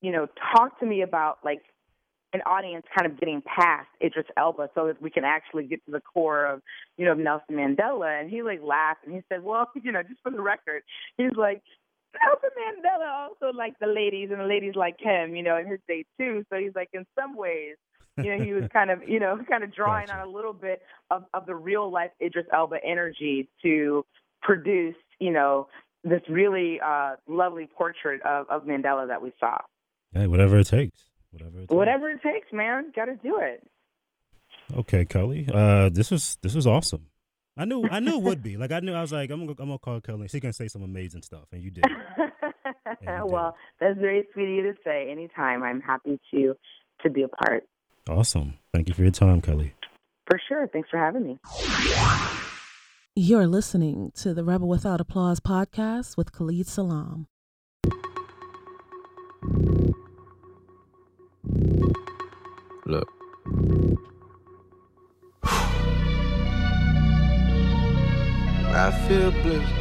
you know, talk to me about like an audience kind of getting past Idris Elba so that we can actually get to the core of, you know, Nelson Mandela. And he like laughed and he said, well, you know, just for the record, he's like, Nelson Mandela also liked the ladies and the ladies like him, you know, in his day too. So he's like, in some ways, you know, he was kind of, you know, kind of drawing gotcha. on a little bit of, of the real life Idris Elba energy to produce, you know, this really uh, lovely portrait of, of Mandela that we saw. Hey, whatever it takes. Whatever it takes. Whatever it takes, man. Got to do it. Okay, Kelly. Uh, this was this was awesome. I knew I knew it would be. Like I knew I was like I'm gonna I'm gonna call Kelly. She's gonna say some amazing stuff, and you did. and you well, did. That's very sweet of you to say. Anytime, I'm happy to to be a part. Awesome. Thank you for your time, Kelly. For sure. Thanks for having me. You're listening to the Rebel Without Applause podcast with Khalid Salam. Look. I feel blessed.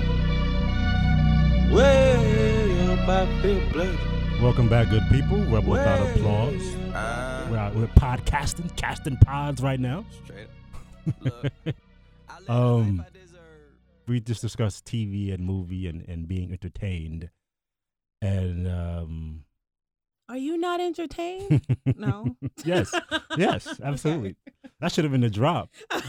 Way up, I feel blessed. Welcome back, good people. Rebel Without Applause. Uh, We're out, we're podcasting, casting pods right now. Straight up. Look, um, we just discussed T V and movie and, and being entertained. And um, are you not entertained? No. Yes, yes, absolutely. That should have been the drop.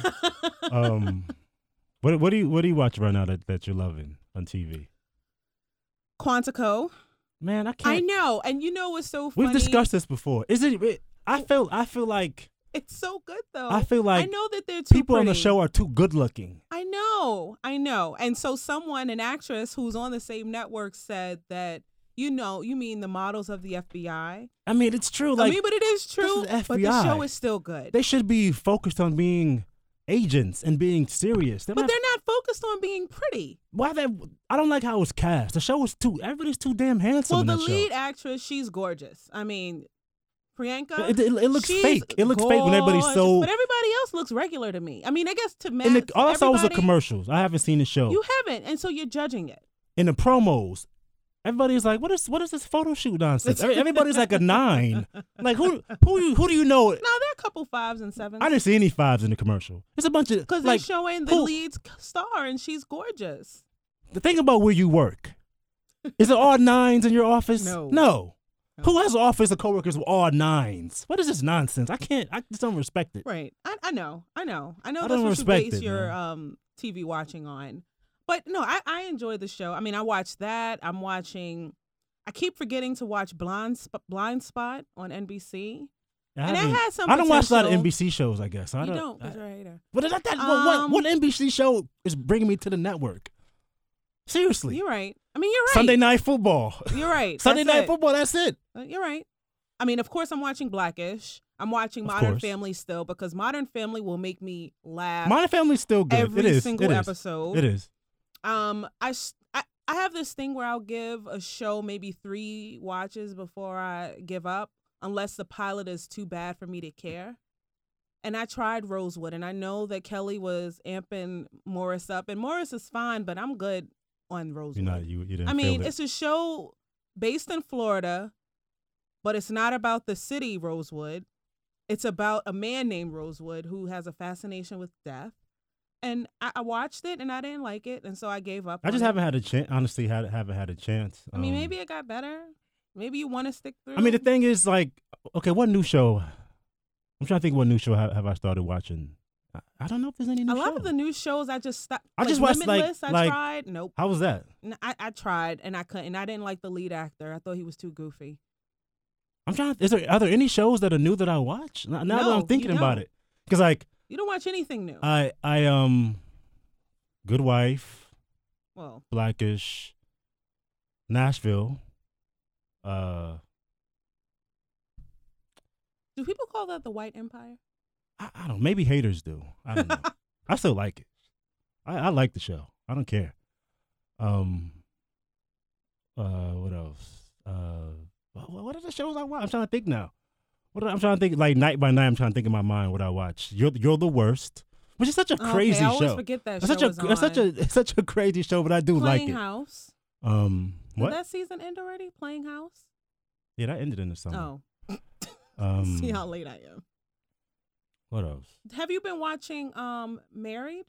Um, what what do you what do you watch right now that, that you're loving on T V? Quantico. Man, I can't. I know, and you know what's so funny? We've discussed this before. Is it? it I feel. I feel like it's so good though. I feel like I know that they're too people pretty. on the show are too good looking. I know, I know, and so someone, an actress who's on the same network, said that. You know, you mean the models of the F B I? I mean, it's true. Like, I mean, but it is true. This is F B I. But the show is still good. They should be focused on being agents and being serious. They're but not, they're not focused on being pretty. Why they? I don't like how it was cast. The show was too. Everybody's too damn handsome. Well, in the that lead show. actress, she's gorgeous. I mean, Priyanka. It, it, it looks she's fake. It looks fake when everybody's gorgeous, so. But everybody else looks regular to me. I mean, I guess to match. And the, all I saw was the everybody- commercials. I haven't seen the show. You haven't, and so you're judging it. In the promos, everybody's like, "What is what is this photo shoot nonsense?" Every- Everybody's like a nine. Like who who you who do you know? Now there are a couple fives and sevens. I didn't see any fives in the commercial. It's a bunch of Because like, they're showing the who- lead star, and she's gorgeous. The thing about where you work, is it all nines in your office? No. No. Who has an office of coworkers with all nines? What is this nonsense? I can't. I just don't respect it. Right. I, I know. I know. I know I that's don't what you respect base it, your man. um, T V watching on. But no, I, I enjoy the show. I mean, I watch that. I'm watching. I keep forgetting to watch Blind Sp- Blind Spot on N B C. I And that haven't- has some I don't watch a lot of potential. N B C shows. I guess I You don't. don't, because I- you're a hater. But that, that, what, what, Um, what N B C show is bringing me to the network? Seriously, You're right. I mean, you're right. Sunday Night Football. You're right. Sunday That's Night it. Football. That's it. Uh, You're right. I mean, of course, I'm watching Blackish. I'm watching Of Modern course. Family still because Modern Family will make me laugh Modern Family's still good. every it is. single it is. episode. It is. Um, I, s- I I have this thing where I'll give a show maybe three watches before I give up, unless the pilot is too bad for me to care. And I tried Rosewood, and I know that Kelly was amping Morris up, and Morris is fine, but I'm good on Rosewood. You're not. You. You didn't. I mean, feel it. it's a show based in Florida, but it's not about the city Rosewood. It's about a man named Rosewood who has a fascination with death. And I, I watched it and I didn't like it, and so I gave up. I on just it. haven't had a chance. Honestly, had, haven't had a chance. I mean, Um, maybe it got better. Maybe you want to stick through. I mean, the thing is, like, okay, what new show? I'm trying to think. What new show have, have I started watching? I, I don't know if there's any new a lot show. of the new shows I just stopped. I like just watched, like- Limitless, I like- tried. Nope. How was that? N- I, I tried and I couldn't. I didn't like the lead actor. I thought he was too goofy. I'm trying. Is there are there any shows that are new that I watch? Now, now that No, I'm thinking you about don't. it, because like You don't watch anything new. I I um, Good Wife, well, Blackish, Nashville. Uh, do people call that the White Empire? I, I don't. Maybe haters do. I don't know. I still like it. I, I like the show. I don't care. Um. Uh. What else? Uh. What, what are the shows I watch? I'm trying to think now. What are, I'm trying to think. Like night by night, I'm trying to think in my mind what I watch. You're You're the Worst, which is such a crazy okay, I always show. forget that It's show such a is on. it's such a it's such a crazy show, but I do Playing like it. House. Um. Did What? that season end already? Playing House. Yeah, that ended in the summer. Oh. Um, See how late I am. What else? Have you been watching um Married?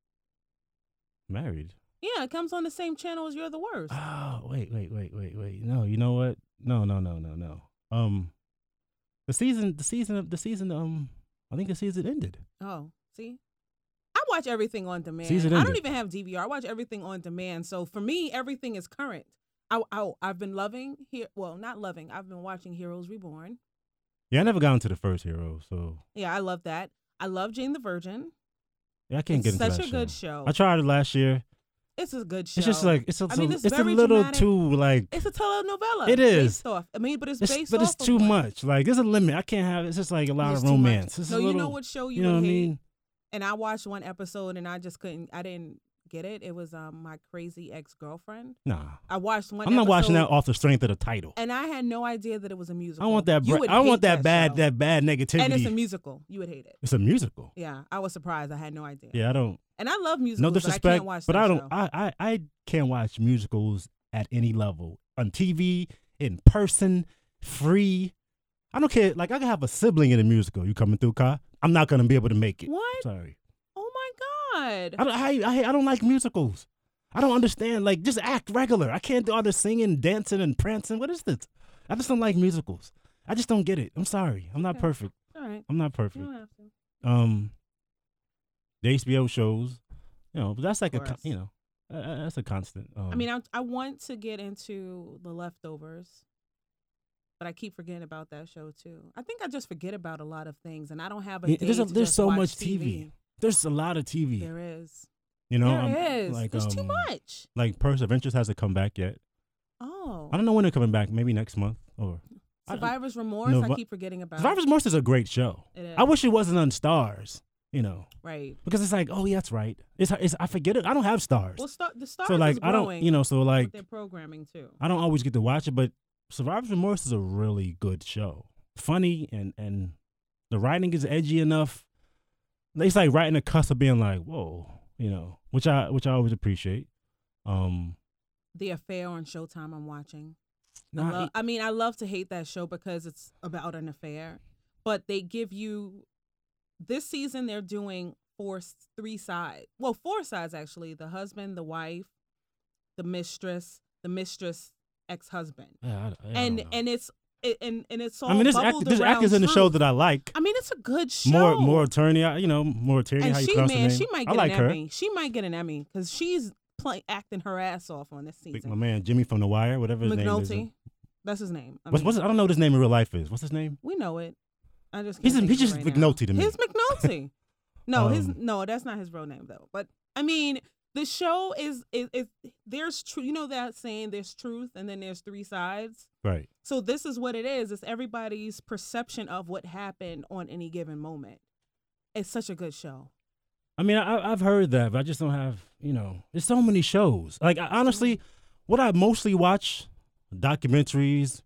Married. Yeah, it comes on the same channel as You're the Worst. Oh, wait, wait, wait, wait, wait. No, you know what? No, no, no, no, no. Um, the season, the season of the season. Um, I think the season ended. Oh, see? I watch everything on demand. Season I don't ended. even have D V R. I watch everything on demand. So for me, everything is current. I, I, I've been loving here. Well, not loving. I've been watching Heroes Reborn. Yeah, I never got into the first Hero, so Yeah, I love that. I love Jane the Virgin. yeah, I can't It's get into such that a show. good show. I tried it last year. It's a good show. It's just like it's a, I mean, it's it's a very little dramatic. too like It's a telenovela. It is. Based off. I mean, but it's, it's, based but off it's of too one. much. Like there's a limit. I can't have. It's just like a lot It's of too much. romance. It's No, a you little, know what show you, you know would what I hate? mean? And I watched one episode and I just couldn't. I didn't get it. It was um My Crazy Ex-Girlfriend. Nah, I watched one. I'm not watching that episode, off the strength of the title. And I had no idea that it was a musical. I want that. You Bra- would I want hate that bad. show. That bad negativity. And it's a musical. You would hate it. It's a musical. Yeah, I was surprised. I had no idea. Yeah, I don't. And I love musicals. No disrespect, but I can't watch but that I don't. show. I, I I can't watch musicals at any level on T V, in person, free. I don't care. Like I can have a sibling in a musical. You coming through, Ka? I'm not gonna be able to make it. What? Sorry. Oh my God. I don't. I, I I don't like musicals. I don't understand. Like just act regular. I can't do all the singing, dancing, and prancing. What is this? I just don't like musicals. I just don't get it. I'm sorry. I'm not Okay. perfect. All right. I'm not You perfect. don't have to. Um, the H B O shows, you know, but that's like a Of con- course. you know, uh, that's a constant. Um, I mean, I I want to get into The Leftovers, but I keep forgetting about that show too. I think I just forget about a lot of things, and I don't have a Yeah, day there's a- to there's just so watch much T V. there's a lot of T V. There is. you know, there um, is. like There's too um, much. Like Purse of Interest hasn't come back yet. Oh. I don't know when they're coming back. Maybe next month or. I- Survivor's Remorse. No, I but- keep forgetting about. Survivor's Remorse is a great show. It is. I wish it wasn't on Stars. You know, Right. because it's like, oh yeah, that's right. It's, it's I forget it. I don't have Stars. Well, star, the stars so like is I don't, growing you know, so with like their programming too. I don't always get to watch it, but Survivor's Remorse is a really good show. Funny and and the writing is edgy enough. It's like right in the cusp of being like, whoa, you know, which I which I always appreciate. Um, The Affair on Showtime. I'm watching. I, nah, love, it- I mean, I love to hate that show because it's about an affair, but they give you this season. They're doing four, three sides. Well, four sides actually: the husband, the wife, the mistress, the mistress ex-husband, yeah, I, I and don't know. and it's it, and and it's all. I mean, there's, bubbled act, there's around actors in the show truth. that I like. I mean, it's a good show. More more attorney, I- you know, more attorney. and how you she pronounce her man, name. she might I get like an her. Emmy. She might get an Emmy because she's play, acting her ass off on this Like season. my man Jimmy from The Wire, whatever his name is. McNulty, that's his name. I What's, mean, what's I don't know what his name in real life is. What's his name? we know it. I just He's can't a- think he's of it just right now. McNulty to me. He's McNulty. no, his Um, no, that's not his real name though. But I mean, the show is is, is there's true. You know that saying, there's truth, and then there's three sides. Right. So this is what it is. It's everybody's perception of what happened on any given moment. It's such a good show. I mean, I, I've heard that, but I just don't have, you know, there's so many shows. Like, I, honestly, what I mostly watch, documentaries,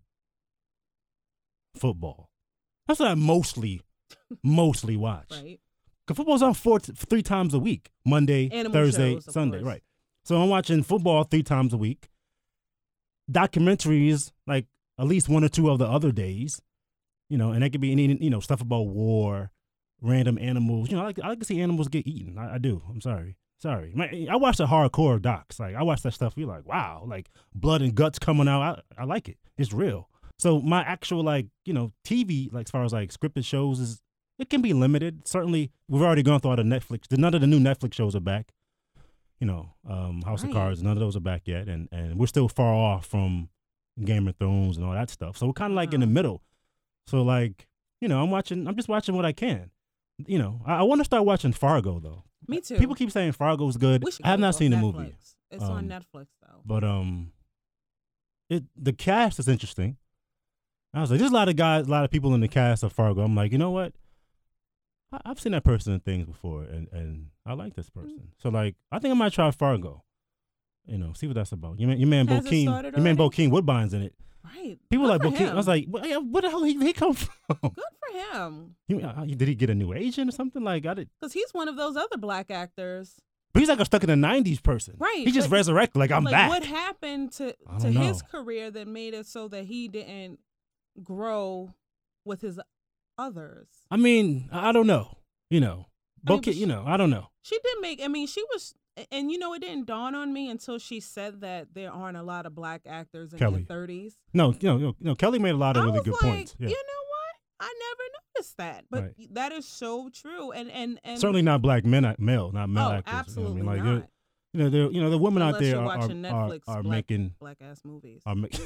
football. That's what I mostly, mostly watch. Right. Because football's on four, t- three times a week. Monday, Animal Thursday, shows, of Sunday. course. Right. So I'm watching football three times a week. Documentaries, like at least one or two of the other days. You know, and that could be any, you know, stuff about war, random animals. You know, I like, I like to see animals get eaten. I, I do. I'm sorry. Sorry. My, I watch the hardcore docs. Like, I watch that stuff. You're like, wow, like blood and guts coming out. I, I like it. It's real. So my actual, like, you know, T V, like as far as like scripted shows, is it can be limited. Certainly, we've already gone through all the Netflix. None of the new Netflix shows are back. You know, um, House Right. of Cards, none of those are back yet. And, and we're still far off from Game of Thrones and all that stuff. So we're kind of like in the Wow. middle. So, like, you know, I'm watching, I'm just watching what I can. You know, I, I want to start watching Fargo, though. Me too. People keep saying Fargo's good. We should I have get it not off seen the Netflix. movie. It's on Um, Netflix though. But um, it the cast is interesting. I was like, there's a lot of guys, a lot of people in the cast of Fargo. I'm like, you know what? I, I've seen that person in things before, and, and I like this person. So like, I think I might try Fargo. You know, see what that's about. Your man, your man Has it Bokeem, started your man already? Bokeem Woodbine's in it. Right. People Good like for Bokeem. I him. was like, what, where the hell did he, he come from? Good for him. He, uh, did he get a new agent or something? Like, I did. Because he's one of those other black actors. But he's like a stuck in the nineties person. Right, He just but- resurrected. Like, I'm like back. what happened to I to don't his know. career that made it so that he didn't grow with his others. I mean, I don't know. You know, I mean, both, but you know, I don't know. She did make, I mean, she was, and you know, it didn't dawn on me until she said that there aren't a lot of black actors in Kelly. their thirties. No, you know, you know, Kelly made a lot of I really was good like, points. Yeah. you know what? I never noticed that, but Right. that is so true. And and and Certainly not black men, male, not male oh, actors. absolutely you know, what I mean? Like, not. you know, there, you know, the women Unless out there you're are are, watching are, Netflix are black, making black ass movies. are ma-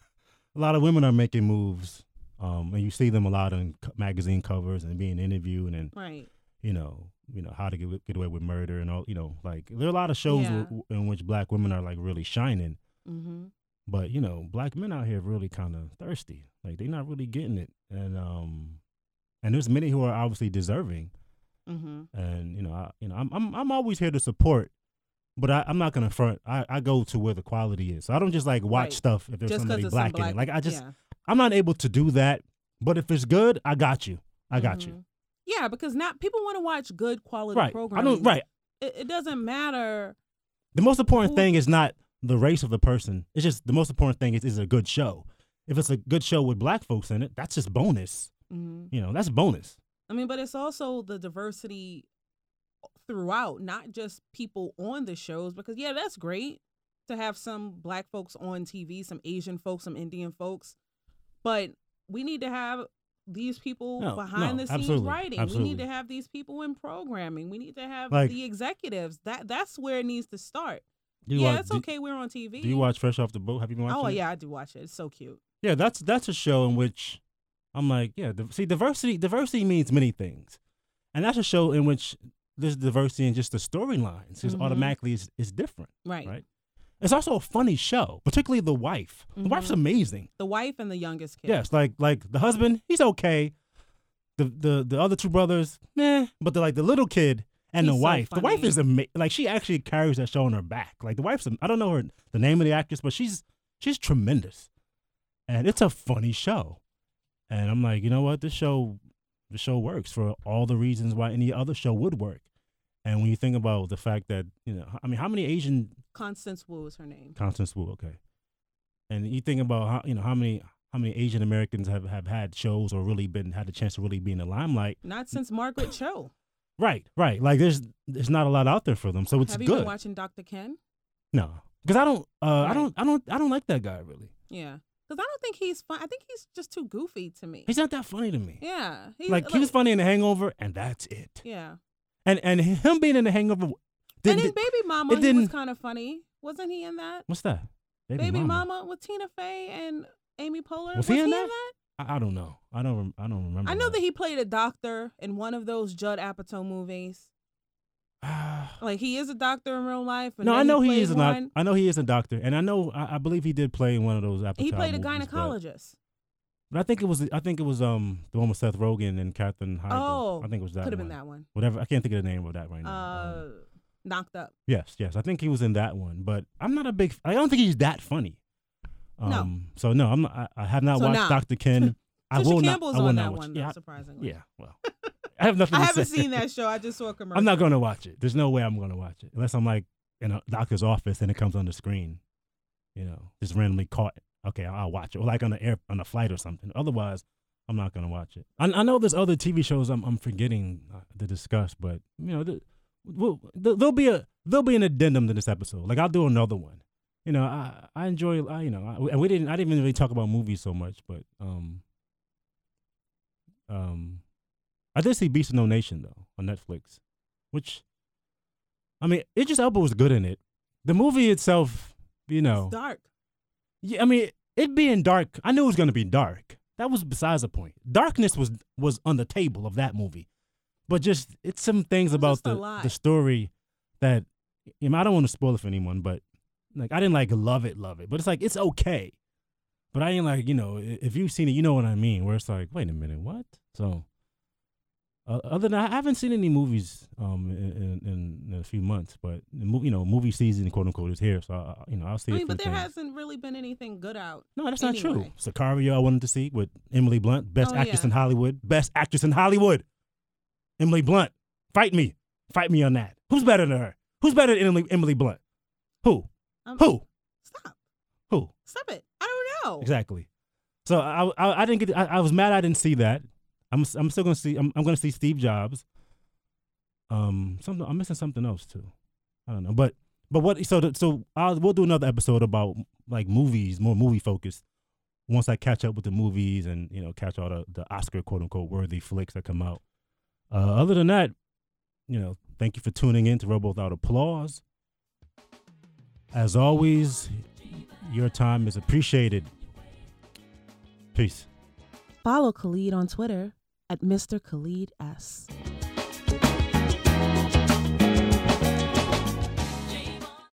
a lot of women are making moves, um, and you see them a lot on co- magazine covers and being interviewed, and Right. you know, you know how to get get away with murder and all. You know, like there are a lot of shows Yeah. w- in which black women are like really shining, Mm-hmm. but you know, black men out here really kind of thirsty. Like they're not really getting it, and um, and there's many who are obviously deserving. Mm-hmm. And you know, I, you know, I'm I'm I'm always here to support, but I, I'm not gonna front. I, I go to where the quality is. So I don't just like watch Right. stuff if there's Just somebody because black, black in it. Like I just yeah. I'm not able to do that. But if it's good, I got you. I got you. Mhm. Yeah, because not people want to watch good quality Right. I programming. don't. Right. It, it doesn't matter. The most important Who- thing is not the race of the person. It's just the most important thing is is it a good show. If it's a good show with black folks in it, that's just bonus. Mhm. You know, that's bonus. I mean, but it's also the diversity throughout, not just people on the shows. Because yeah, that's great to have some black folks on T V, some Asian folks, some Indian folks, but we need to have these people No, behind no, the scenes absolutely, writing. absolutely. We need to have these people in programming. We need to have Like- the executives. That that's where it needs to start. Do you yeah, watch, it's do- okay. We're on T V. Do you watch Fresh Off the Boat? Have you been watching? Oh it? yeah, I do watch it. It's so cute. Yeah, that's that's a show in which I'm like, yeah. The, see, diversity diversity means many things, and that's a show in which there's diversity in just the storylines. Just Mhm. automatically is is different. Right. Right. It's also a funny show, particularly the wife. The wife's Mhm. amazing. The wife and the youngest kid. Yes, like like the husband, he's okay. The the the other two brothers, meh. But the like the little kid and He's the so wife, the wife funny. is amazing. Like she actually carries that show on her back. Like the wife's, I don't know her the name of the actress, but she's she's tremendous, and it's a funny show. And I'm like, you know what, this show, the show works for all the reasons why any other show would work. And when you think about the fact that, you know, I mean, how many Asian Constance Wu is her name. Constance Wu, okay. And you think about how you know how many how many Asian Americans have, have had shows or really been had a chance to really be in the limelight. Not since Margaret Cho. Right, right. Like there's there's not a lot out there for them, so it's Have you good. been watching Doctor Ken? No, because I don't uh I Right. don't I don't I don't like that guy really. Yeah, because I don't think he's fun. I think he's just too goofy to me. He's not that funny to me. Yeah, he's, Like he was funny in The Hangover, and that's it. Yeah, And and him being in The Hangover. and Did, in did- Baby Mama, it he was didn't- kind of funny. Wasn't he in that? what's that? Baby, Mama. with Tina Fey and Amy Poehler. Was he in that? I, I don't know. I don't. rem- I don't remember. I know that he played a doctor in one of those Judd Apatow movies. Like he is a doctor in real life. And No, then I know he, played is a one. doc- I know he is a doctor, and I know I, I believe he did play in one of those. Apatow He played a movies, but- gynecologist. But I think it was I think it was um the one with Seth Rogen and Katherine Heigl. Oh, I think it was that. Could have one. been that one. Whatever. I can't think of the name of that right now. Uh, Um, knocked up. yes, yes. I think he was in that one, but I'm not a big. I don't think he's that funny. Um, No. So no, I'm not. I, I have not So watched nah. Doctor Ken. I Trisha will not. Campbell's I will on not that watch. one, yeah, though, I- surprisingly. yeah. Well, I have nothing. I to haven't say. seen that show. I just saw a commercial. I'm not going to watch it. There's no way I'm going to watch it unless I'm like in a doctor's office and it comes on the screen. You know, just randomly caught. Okay, I'll watch it. Or like on the air on a flight or something. Otherwise, I'm not going to watch it. I, I know there's other T V shows I'm I'm forgetting uh, to discuss, but you know, the, we'll, the, there'll be a there'll be an addendum to this episode. Like I'll do another one. You know, I I enjoy. I, you know, I, and we didn't. I didn't even really talk about movies so much, but um, um, I did see Beast of No Nation though on Netflix, which, I mean, Idris Elba was good in it. The movie itself, you know, It's dark. yeah, I mean, it being dark, I knew it was going to be dark. That was besides the point. Darkness was was on the table of that movie, but just it's some things It was about just a the lot. the story that, you know, I don't want to spoil it for anyone, but like I didn't like love it, love it, but it's like it's okay. But I ain't like, you know, i- if you've seen it, you know what I mean. Where it's like, wait a minute, what? So, uh, other than that, I haven't seen any movies um in, in, in a few months, but the mo- you know, movie season, quote unquote, is here. So I, you know, I'll see. I a mean, few but there things. hasn't really been anything good out. No, that's not true. Anyway. Sicario, I wanted to see with Emily Blunt, best Oh, actress yeah. in Hollywood, best actress in Hollywood. Emily Blunt, fight me, fight me on that. Who's better than her? Who's better than Emily, Emily Blunt? Who? Um, Who? Stop. Who? Stop it. I don't know. Exactly. So I, I, I didn't get. I, I was mad I didn't see that. I'm, I'm still gonna see. I'm, I'm gonna see Steve Jobs. Um, something. I'm missing something else too. I don't know, but but what? So the, so I'll, we'll do another episode about like movies, more movie focused. Once I catch up with the movies and you know catch all the the Oscar quote unquote worthy flicks that come out. Uh, other than that, you know, thank you for tuning in to Robo Without Applause. As always, your time is appreciated. Peace. Follow Khalid on Twitter at Mister Khalid S.